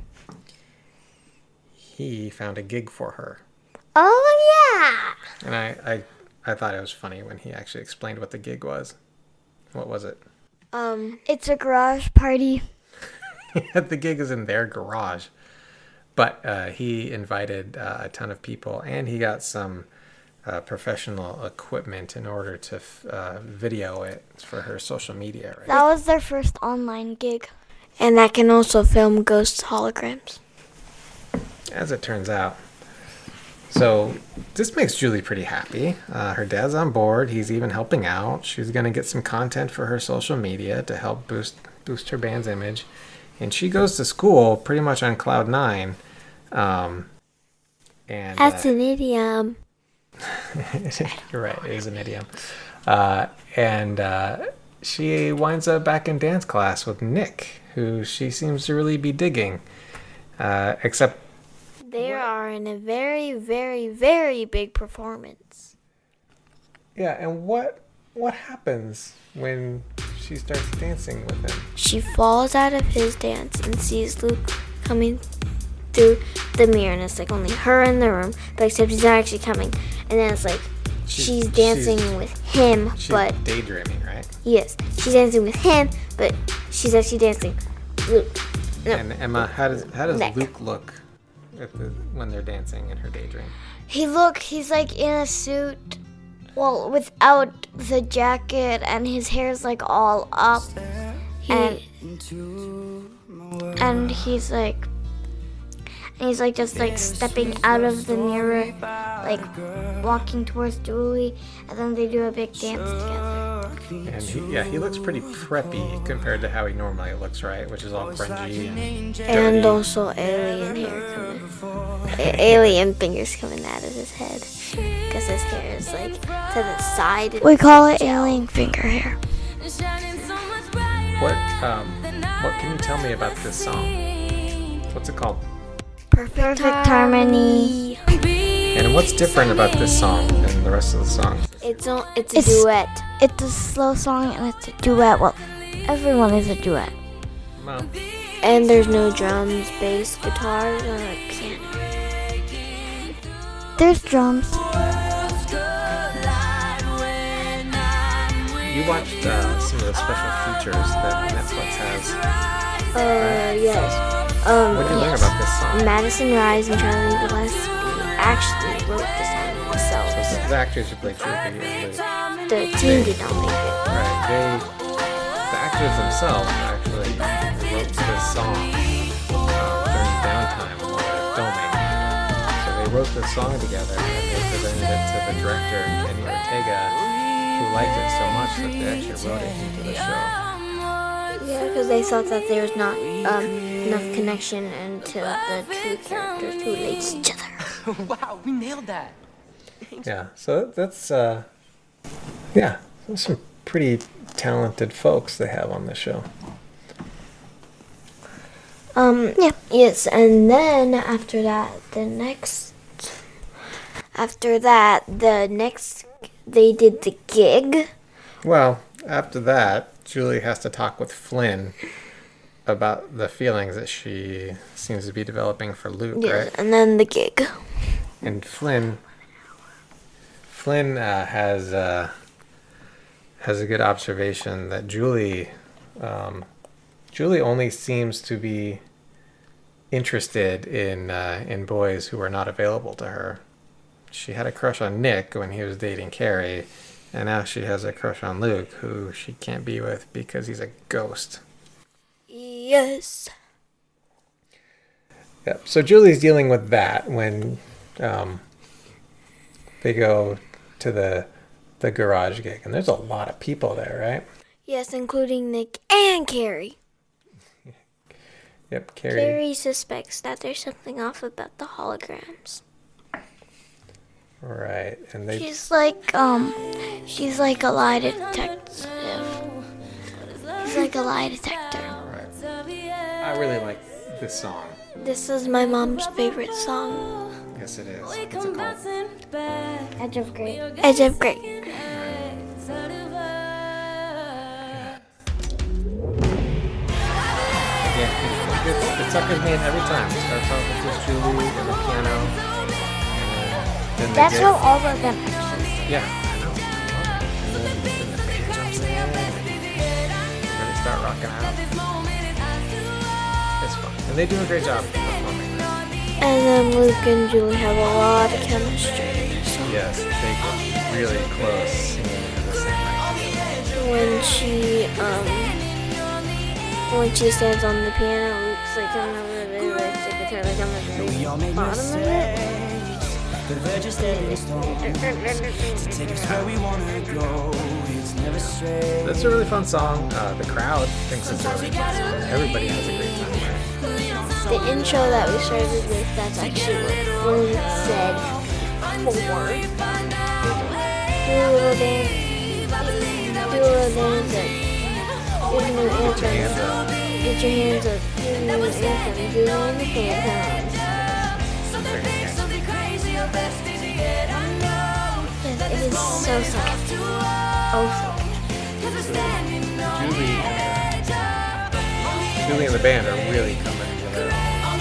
He found a gig for her. Oh, yeah. And I, I, I thought it was funny when he actually explained what the gig was. What was it? Um, It's a garage party. The gig is in their garage. But uh, he invited uh, a ton of people, and he got some uh, professional equipment in order to f- uh, video it for her social media. Right? That was their first online gig. and that can also film ghost holograms. As it turns out. So this makes Julie pretty happy. Uh, her dad's on board. He's even helping out. She's going to get some content for her social media to help boost boost her band's image. And she goes to school pretty much on cloud nine. Um, and That's uh, an idiom. You're right. It is an idiom. Uh, and uh, she winds up back in dance class with Nick, who she seems to really be digging. Uh, except They are in a very, very, very big performance. Yeah, and what what happens when she starts dancing with him? She falls out of his dance and sees Luke coming through the mirror, and it's like only her in the room, but except he's not actually coming. And then it's like she's, she's dancing she's, with him, she's but daydreaming, right? yes, she's dancing with him, but she's actually dancing Luke. No. And Emma, how does how does Nick. Luke look at the, when they're dancing in her daydream? He look, he's like in a suit, well, without the jacket, and his hair's like all up, and and he's like, and he's like just like stepping out of the mirror, like walking towards Julie, and then they do a big dance together. And he, yeah, he looks pretty preppy compared to how he normally looks, right? Which is all grungy and dirty. And also alien hair coming, a- alien fingers coming out of his head, because his hair is like to the side. We call it alien finger hair. What um what can you tell me about this song? What's it called? Perfect harmony. And what's different about this song than the rest of the songs? It's a, it's a It's- duet. It's a slow song and it's a duet. Well, everyone is a duet. Well, And there's no drums, bass, guitars, or like piano. There's drums. you watched uh, some of the special features that Netflix has. Uh, yes. Um, What did you learn yes. about this song? Madison Rise and Charlie Gillespie actually wrote the song So themselves. the actors who play Julie and Luke. The team did not make it. Right, they, the actors themselves actually wrote this song uh, during downtime while they were filming. So they wrote this song together and they presented it to the director, Kenny Ortega, who liked it so much that they actually wrote it into the show. Yeah, because they thought that there was not um, enough connection until the two characters who relate to each other. Wow, we nailed that. Yeah, so that's, uh, yeah, there's some pretty talented folks they have on this show. Um, yeah. Yes, and then after that, the next, after that, the next, they did the gig. Well, after that, Julie has to talk with Flynn about the feelings that she seems to be developing for Luke, Yes, right? and then the gig. And Flynn, Flynn uh, has uh, has a good observation that Julie, um, Julie only seems to be interested in uh, in boys who are not available to her. She had a crush on Nick when he was dating Carrie, and now she has a crush on Luke, who she can't be with because he's a ghost. Yes. Yep. So Julie's dealing with that when um, they go to the the garage gig, and there's a lot of people there, right? Yes, including Nick and Carrie. Yep, Carrie. Carrie suspects that there's something off about the holograms. Right, and they. She's like, um, she's like a lie detective. She's like a lie detector. I really like this song. This is my mom's favorite song. Yes, it is. What's it called? Edge of Great. Edge of Great. Yeah, it, it, it suckers me in every time. It starts off with just Julie and the piano, and then, then they That's get, how all of them actually. Yeah, I know. And then, then the band jumps in and really start rocking out. It's fun. And they do a great job performing this. And then Luke and Julie have a lot of chemistry. So Yes, they get really close singing at the same night. when she um when she stands on the piano, Luke's like coming over the very right the guitar, like on the very bottom of it. but we're just stepping stones to take us where we wanna go. It's never straight. That's a really fun song. Uh, the crowd thinks it's a really fun song. Everybody has a great time with it. The intro that we started with, that's actually what Flynn said before. Do a little dance. Do a little dance. Get a new anthem. Get your hands up. Get a new anthem. Do it in the phantoms. Yes, it is so sad. Oh, so Julie, Julie and the band are really coming together.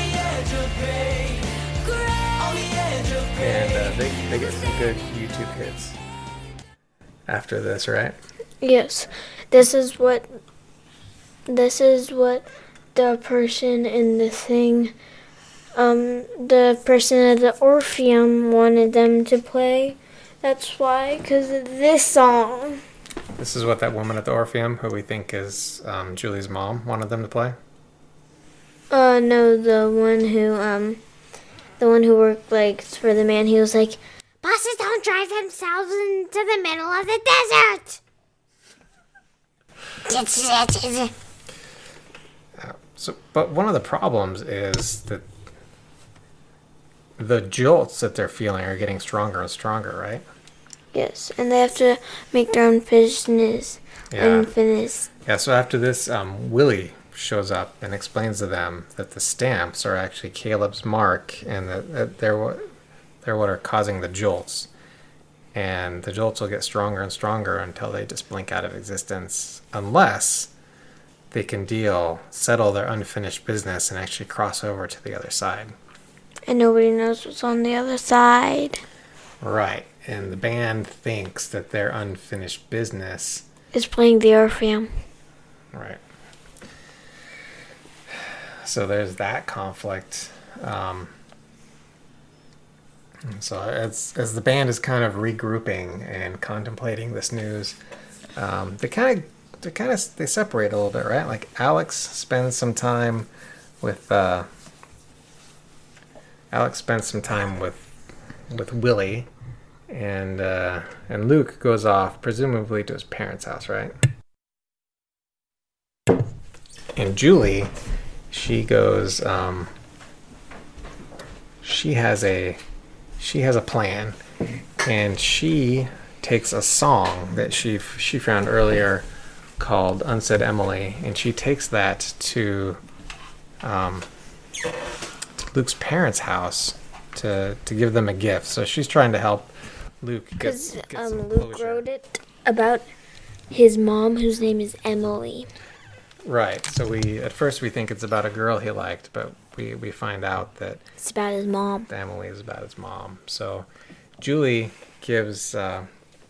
And uh, they, they get some good YouTube hits after this, right? yes, this is what this is what the person in the thing, um, the person at the Orpheum wanted them to play. That's why, because of this song. This is what that woman at the Orpheum, who we think is um, Julie's mom, wanted them to play. Uh, no, the one who, um, the one who worked, like, for the man, he was like, buses don't drive themselves into the middle of the desert! Uh, so, but one of the problems is that the jolts that they're feeling are getting stronger and stronger, right? Yes, and they have to make their own business. Yeah. Unfinished. Yeah, so after this, um, Willie shows up and explains to them that the stamps are actually Caleb's mark and that, that they're, what, they're what are causing the jolts. And the jolts will get stronger and stronger until they just blink out of existence, unless they can deal, settle their unfinished business, and actually cross over to the other side. And nobody knows what's on the other side. Right, and the band thinks that their unfinished business is playing the Orpheum. Right. So there's that conflict. Um, so as as the band is kind of regrouping and contemplating this news, um, they kind of they kind of they separate a little bit, right? Like Alex spends some time with uh, Alex spends some time with with Willie, and uh, and Luke goes off presumably to his parents' house, right? And Julie, she goes. Um, she has a she has a plan, and she takes a song that she she found earlier called "Unsaid Emily," and she takes that to um, Luke's parents' house to to give them a gift. So she's trying to help Luke get, Because get um, some Luke closure. wrote it about his mom, whose name is Emily. Right. So we at first we think it's about a girl he liked, but we, we find out that It's about his mom. Emily is about his mom. So Julie gives uh,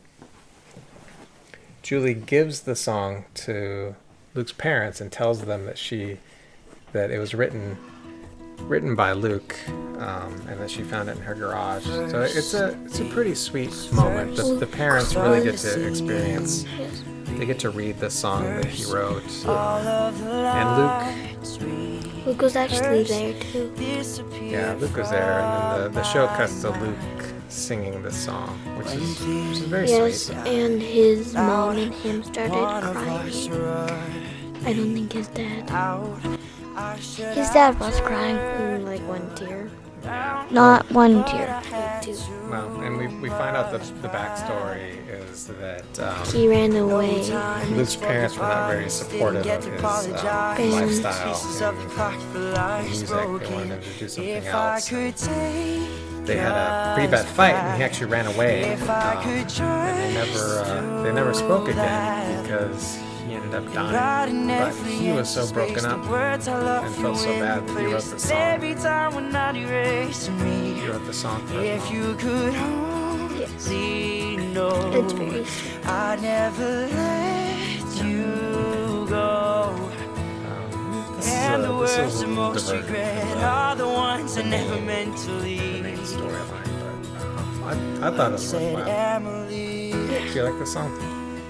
Julie gives the song to Luke's parents and tells them that she that it was written written by Luke, um, and that she found it in her garage. So it's a it's a pretty sweet moment. The, the parents really get to experience. They get to read the song that he wrote, and Luke. Luke was actually there too. Yeah, Luke was there, and then the, the show cuts to Luke singing this song, which is, which is very Yes, sweet. and his mom and him started crying. I don't think his dad. His dad was crying. Mm, like one tear. Not one tear. Two. Well, and we, we find out that the backstory is that um, He ran away. Luke's parents were not very supportive of his um, lifestyle and music. They wanted him to do something else. They had a pretty bad fight, and he actually ran away. Um, and they never uh, they never spoke again because he ended up dying. But he was so broken up and felt so bad that he wrote the song. He wrote the song for his mom. Yes. It's very sweet. I never let you go. Um, this is And a, the this is worst a and little most divergent regret from are the ones the I never main- meant to the leave. main storyline. But um, I, I thought it was Said worthwhile. Emily. Do you like the song?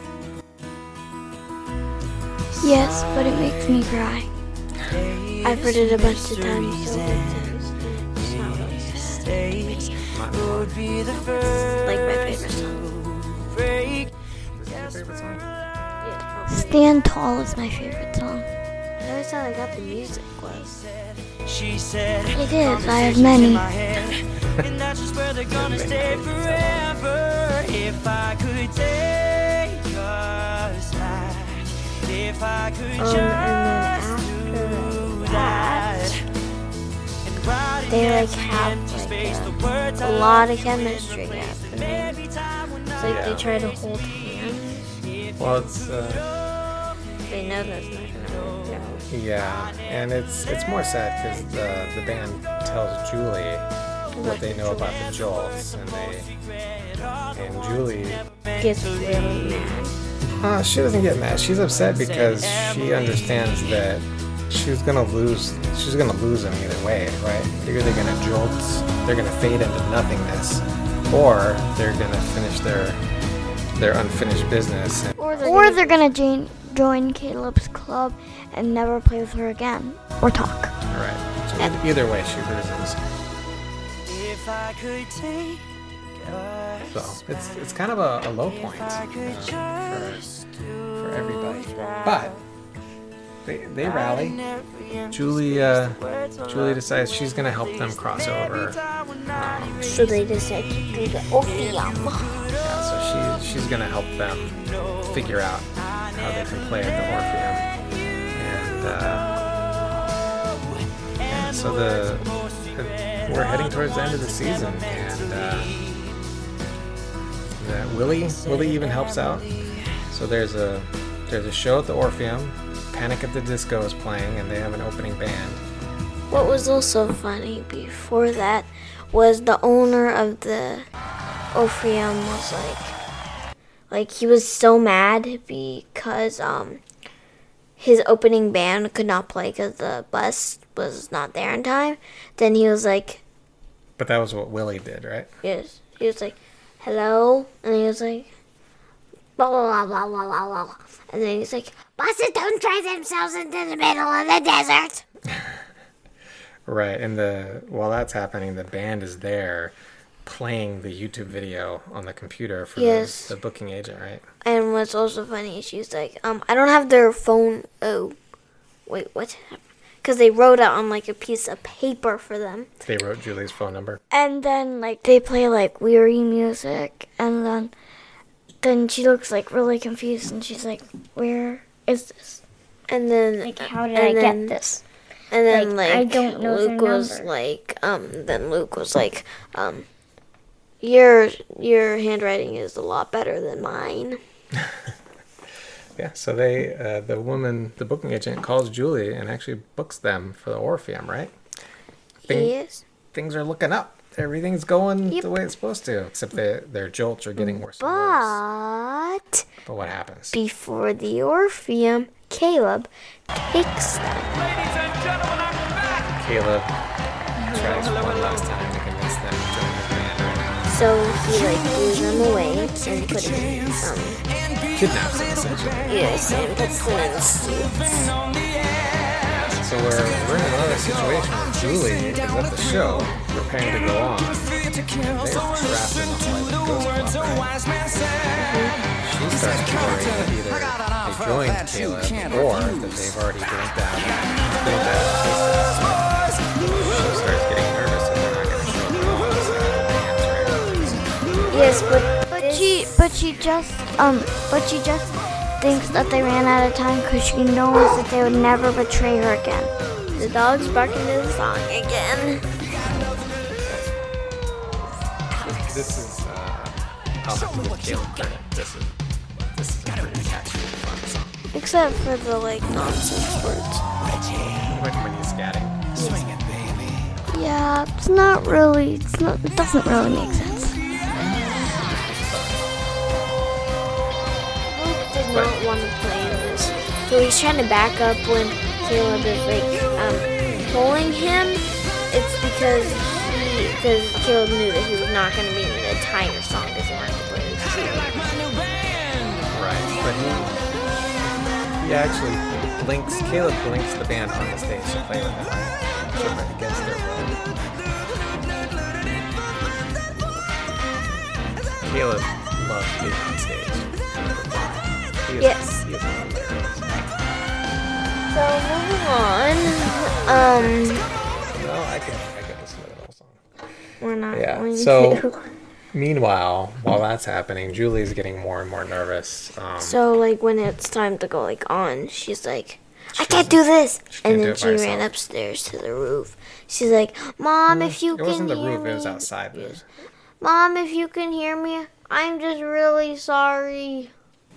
Yes, but it makes me cry. I've heard it a bunch of times, so it's mistakes. Would be the first Like my favorite song. to break. Your favorite song? Stand Tall is my favorite song. I always thought I got the music was. She said, It is. I have many. my head, and that's just where they're gonna stay forever. If I could take us back, if I could Um, and just then do after that. that, And writing they like every have empty like space, the a, words a I lot of love chemistry in the place. happening. Every time when It's I like they Yeah. try to hold hands. Well, it's uh, They know that's not gonna work out. yeah, and it's it's more sad because the the band tells Julie what they know about the Jolts, and they and Julie, Gets really mad. uh, she doesn't get mad. She's upset because she understands that she's gonna lose. She's gonna lose them either way, right? Either they're gonna jolt, they're gonna fade into nothingness, or they're gonna finish their their unfinished business. And, Or they're Or gonna- they're gonna join, join Caleb's club and never play with her again or talk. right. So e- either way, she loses. if I could take us So it's it's kind of a, a low point uh, for, for everybody. But they they rally. Julie uh, Julie decides she's gonna help them cross over. Um, So they decide to do the Orpheum. yeah, so she she's gonna help them figure out how they can play at the Orpheum. And uh, yeah, so the, the we're heading towards the end of the season, and uh, the, Willie Willie even helps out. So there's a there's a show at the Orpheum. Panic at the Disco is playing, and they have an opening band. What was also funny before that was the owner of the Orpheum was like, like he was so mad because um his opening band could not play because the bus was not there in time. Then he was like, But that was what Willie did, right? yes, he was like, hello, and he was like, blah blah blah blah blah blah, blah. And then he's like, buses don't drive themselves into the middle of the desert. Right, and the while that's happening, the band is there playing the YouTube video on the computer for Yes. the, the booking agent, right? And what's also funny, she's like, um, I don't have their phone. Oh, wait, what? Because they wrote it on like a piece of paper for them. They wrote Julie's phone number. And then like they play like weary music, and then then she looks like really confused, and she's like, "Where is this? And then, Like, how did and I then- get this?" And then Like, like, I don't know their Luke was number. like, um, then Luke was like, um, your your handwriting is a lot better than mine. Yeah, so they uh, the woman, the booking agent, calls Julie and actually books them for the Orpheum, right? Thing- Yes. Things are looking up. Everything's going Yep. the way it's supposed to, except they, their jolts are getting worse and worse. But But what happens? before the Orpheum, Caleb takes them. Caleb tries one last time to convince them to join his band, right? So he like blew them away and put them in, um, Kidnaps them, essentially. yes, and puts them in suits. So we're, we're in another situation where Julie is at the show, preparing to go on, and they're trapped in the like ghost club, right? She starts to worry that either they joined Caleb or that they've already drank that, drank that tasted. She starts getting nervous that they're not going to show up at all. So the band's right. Yes, but But she, but she just, um, but she just thinks that they ran out of time because she knows that they would never betray her again. the dog's barking his song again. This is, uh, I'll have to give Caleb credit. This is, this is a pretty catchy, fun song. Except for the like nonsense words. When, when he's scatting. Yeah, it's not really, it's not, it doesn't really make sense. Luke did not want to play this, so he's trying to back up when Caleb is like um pulling him. It's because he, because Caleb knew that he was not going to be in the entire song because he wanted to play his tune. Right, but he, he actually blinks, Caleb blinks the band on the stage to play with them, right? Sort of against their will. Caleb loves being on stage. He is, Yes. He is hilarious. So moving on. Um, No, I can, I can listen to the whole song. we're not Yeah, going so- to. Meanwhile, while that's happening, Julie's getting more and more nervous. Um, So like when it's time to go like on, she's like, I can't do this. she And can't do then it she by ran herself. upstairs to the roof. She's like, Mom, if you it can wasn't the hear roof, me. it was outside. It was- Mom, if you can hear me, I'm just really sorry.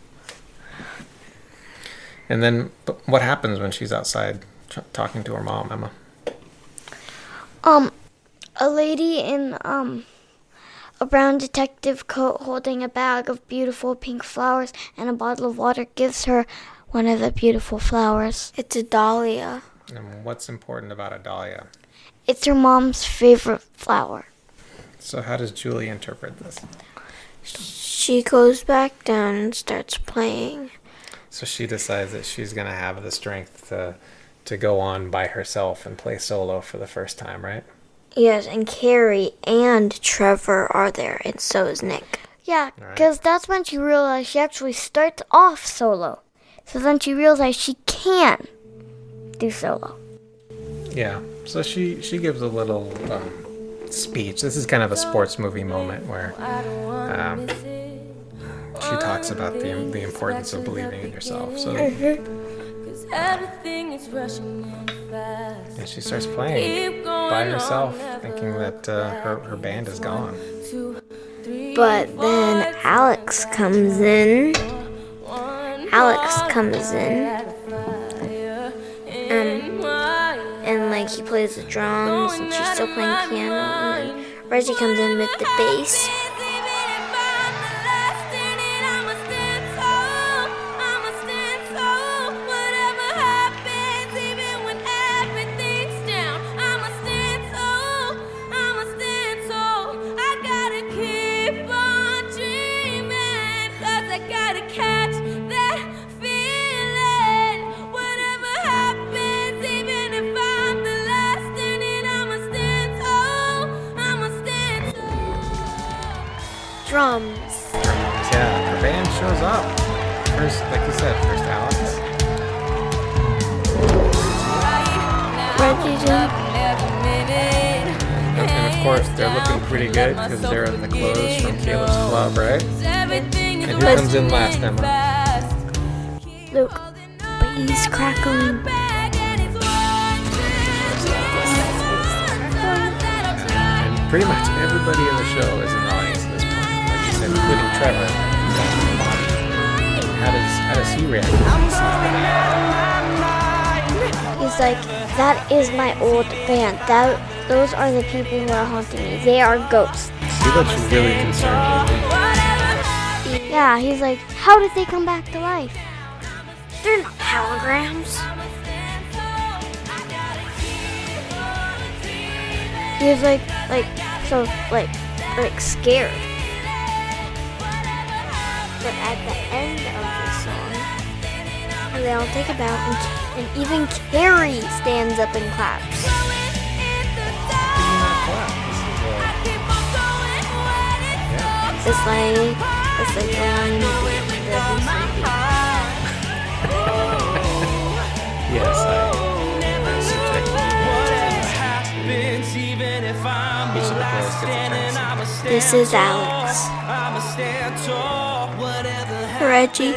And then, but what happens when she's outside ch- talking to her mom, Emma? Um, a lady in um a brown detective coat holding a bag of beautiful pink flowers and a bottle of water gives her one of the beautiful flowers. It's a dahlia. And what's important about a dahlia? It's her mom's favorite flower. So how does Julie interpret this? She goes back down and starts playing. So she decides that she's going to have the strength to to go on by herself and play solo for the first time, right? Yes, and Carrie and Trevor are there, and so is Nick. Yeah, Alright. because that's when she realized she actually starts off solo. So then she realized she can do solo. Yeah. So she she gives a little um, speech. This is kind of a sports movie moment where um, she talks about the the importance of believing in yourself. So Everything is rushing in fast. and she starts playing by herself, thinking that uh, her her band is gone. But then Alex comes in. Alex comes in. Um, and like he plays the drums and she's still playing piano. And then Reggie comes in with the bass. Drums. Yeah, her band shows up. First, like you said, first Alex. Reggie's in. And, and of course, they're looking pretty good because they're in the clothes from Caleb's club, right? And who comes in last, Emma? Luke. But he's crackling. And pretty much everybody in the show is in the audience at this point, like you said, including Trevor. How does how does he react? when he sees the band? He's like, that is my old band. That those are the people who are haunting me. They are ghosts. He looks really concerned. Yeah, he's like, how did they come back to life? They're not holograms. He's like, like, so, like, like scared. But at the end of the song, they all take a bow, and, and even Carrie stands up and claps. It's like, it's like the line that we Yes, I, I subject each of the players gets a turn. This is Alex. Reggie.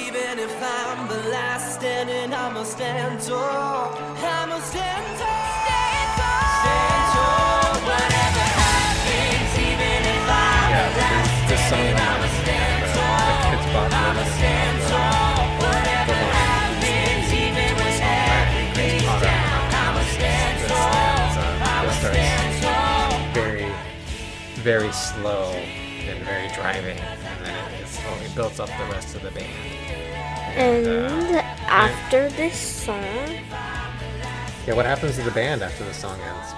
Yeah, this song is uh, the Kids Bop version. The line the song back, Chris Potter. This, uh, this starts very, very slow and very driving, and then it, it slowly builds up the rest of the band. And uh, after this song, yeah, what happens to the band after the song ends?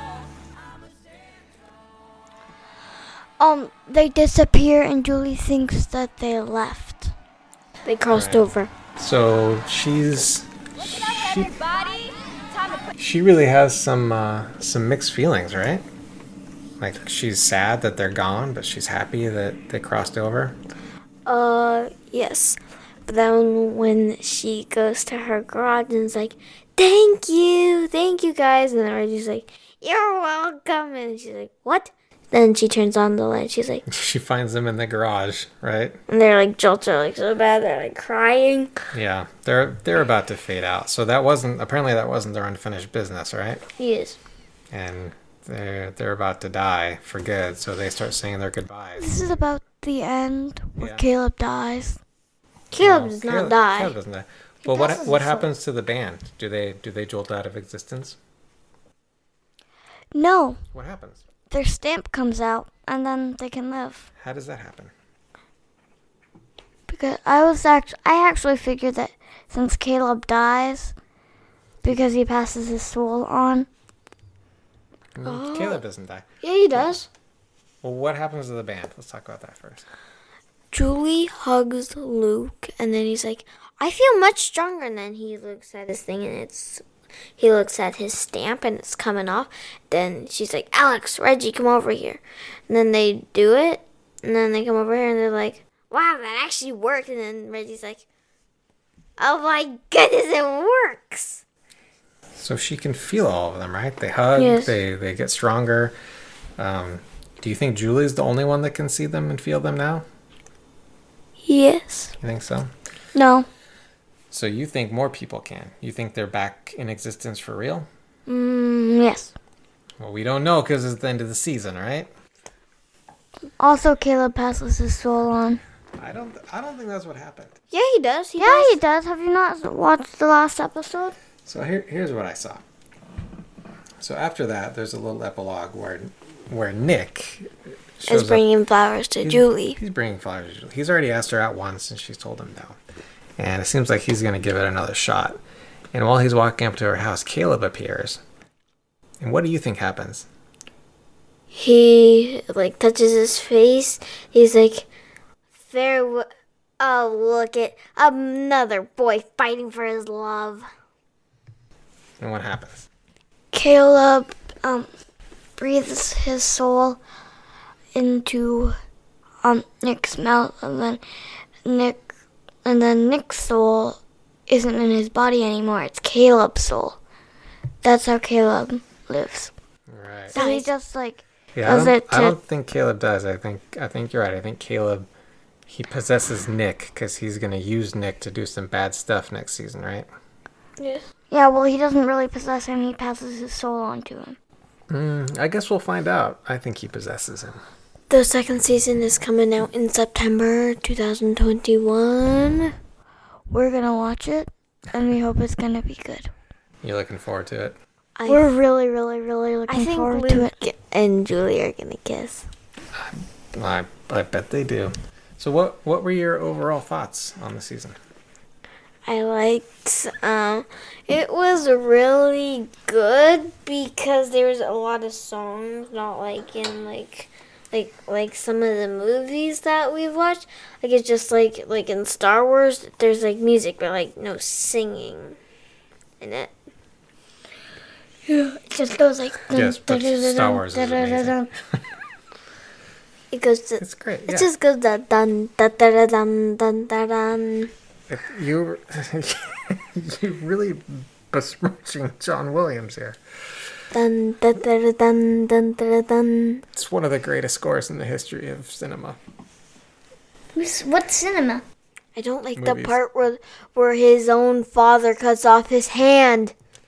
Um, they disappear and Julie thinks that they left. they crossed Right. over. So she's Listen up, everybody. Time to put she really has some uh, some mixed feelings, right? Like she's sad that they're gone, but she's happy that they crossed over. Uh, yes. But then when she goes to her garage and is like, thank you, thank you guys. And then Reggie's like, you're welcome. And she's like, what? Then she turns on the light. She's like, She finds them in the garage, right? and they're like, jolts are like so bad. They're like crying. Yeah, they're they're about to fade out. So that wasn't apparently that wasn't their unfinished business, right? Yes. And they're they're about to die for good. So they start saying their goodbyes. This is about the end where Yeah. Caleb dies. Caleb Well, does not Caleb- die. Caleb doesn't die. But what passes what his soul. happens to the band? Do they do they jolt out of existence? No, What happens? their stamp comes out and then they can live. How does that happen? Because I was actually, I actually figured that since Caleb dies, because he passes his soul on. Mm, Caleb doesn't die. Yeah, he does. Well, what happens to the band? Let's talk about that first. Julie hugs Luke, and then he's like, I feel much stronger. And then he looks at his thing, and it's, he looks at his stamp, and it's coming off. Then she's like, Alex, Reggie, come over here. And then they do it, and then they come over here, and they're like, wow, that actually worked. And then Reggie's like, oh my goodness, it works. So she can feel all of them, right? They hug, Yes. they they get stronger. Um, do you think Julie's the only one that can see them and feel them now? Yes. You think so? No. So you think more people can? You think they're back in existence for real? Mm, yes. Well, we don't know because it's the end of the season, right? Also, Caleb passes his soul on. I don't. I don't think that's what happened. Yeah, he does. He Yeah, does. he does. Have you not watched the last episode? So here, here's what I saw. So after that, there's a little epilogue where, where Nick Is shows up. bringing flowers to He's- Julie. He's bringing flowers to Julie. He's already asked her out once, and she's told him no. And it seems like he's going to give it another shot. And while he's walking up to her house, Caleb appears. And what do you think happens? He like touches his face. He's like, "Farewell." Oh, look at another boy fighting for his love. And what happens? Caleb um, breathes his soul into um, Nick's mouth, and then Nick, and then Nick's soul isn't in his body anymore. It's Caleb's soul. That's how Caleb lives. Right. So he Nice. just like Yeah, I does don't, it I to don't think Caleb does. I think I think you're right. I think Caleb, he possesses Nick because he's going to use Nick to do some bad stuff next season, right? Yes. yeah. Well, he doesn't really possess him. He passes his soul on to him. Mm, I guess we'll find out. I think he possesses him. The second season is coming out in September twenty twenty-one. We're gonna watch it, and we hope it's gonna be good. You're looking forward to it. I, We're really, really, really looking I think forward to it. Luke and Julie are gonna kiss. I, I bet they do. So what what were your overall thoughts on the season? I liked, um, it was really good because there was a lot of songs, not like in like, like, like some of the movies that we've watched. Like it's just like, like in Star Wars, there's like music, but like no singing in it. It just goes like. Yes, but Star Wars is amazing. It goes to, It's great. it Yeah. just goes da dun da da da dun dun da dun. If you you really besmirching John Williams here. Dun da da da dun dun da da dun. It's one of the greatest scores in the history of cinema. What cinema? I don't like Movies. the part where where his own father cuts off his hand.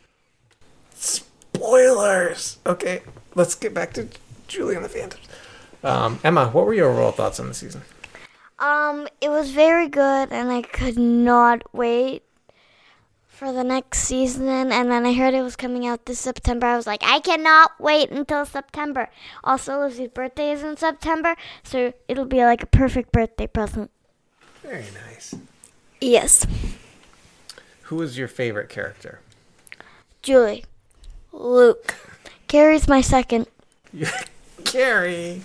Spoilers. Okay, let's get back to Julie and the Phantoms. Um, Emma, what were your overall thoughts on the season? Um, it was very good, and I could not wait for the next season. And then I heard it was coming out this September. I was like, I cannot wait until September. Also, Lizzie's birthday is in September, so it'll be like a perfect birthday present. Very nice. Yes. Who was your favorite character? Julie. Luke. Carrie's my second. Carrie.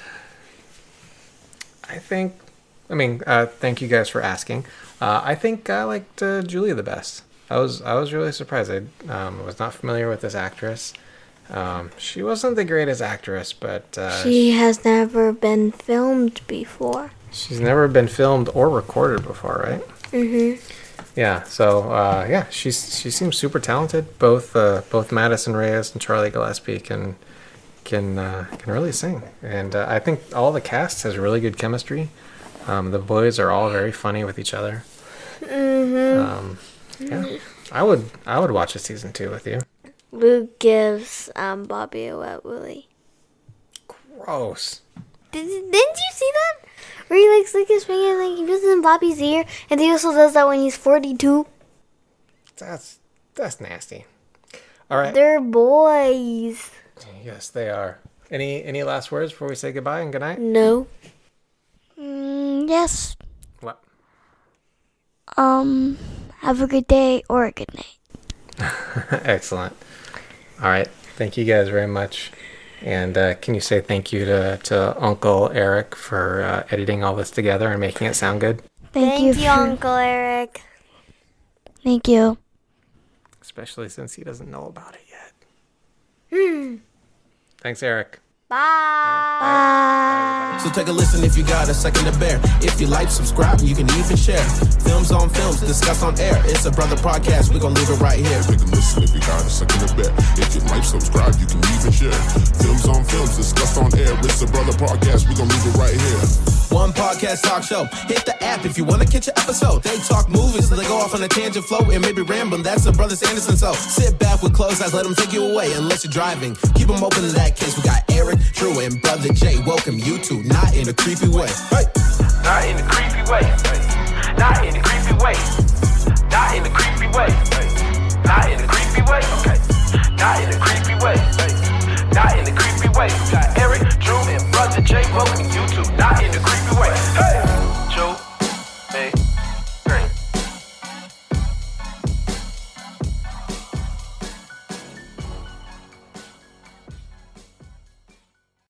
I think, I mean, uh, thank you guys for asking. Uh, I think I liked uh, Julie the best. I was I was really surprised. I um, was not familiar with this actress. Um, she wasn't the greatest actress, but uh, She has never been filmed before. she's never been filmed or recorded before, right? Mm-hmm. Yeah. So uh, yeah, she's she seems super talented. Both uh, both Madison Reyes and Charlie Gillespie can can uh, can really sing, and uh, I think all the cast has really good chemistry. Um, the boys are all very funny with each other. Mm-hmm. Um, yeah, I would I would watch a season two with you. Luke gives um, Bobby a wet willy. Gross. Did, didn't you see that? Where he like slick his finger and like he puts it in Bobby's ear, and he also does that when he's forty-two. That's that's nasty. All right. They're boys. Yes, they are. Any any last words before we say goodbye and goodnight? No. Mm, yes. What? Um, have a good day or a good night. Excellent. All right. Thank you guys very much. And uh, can you say thank you to, to Uncle Eric for uh, editing all this together and making it sound good? Thank, Thank you, you, for- Uncle Eric. Thank you. Especially since he doesn't know about it yet. Hmm. Thanks, Eric. Bye. Bye. So take a listen if you got a second to bear. If you like, subscribe, you can even share. Films on films, discuss on air. It's a brother podcast, we're gonna leave it right here. Take a listen if you got a second to bear. If you like, subscribe, you can even share. Films on films, discussed on air. It's a brother podcast, we're gonna leave it right here. One podcast talk show. Hit the app if you want to catch an episode. They talk movies, so they go off on a tangent flow and maybe rambling. That's the Brothers Anderson. So sit back with closed eyes, let them take you away. Unless you're driving, keep them open in that case. We got Eric, Drew, and Brother Jay. Welcome you to Not in a Creepy Way. Hey. Not in a creepy way. Not in a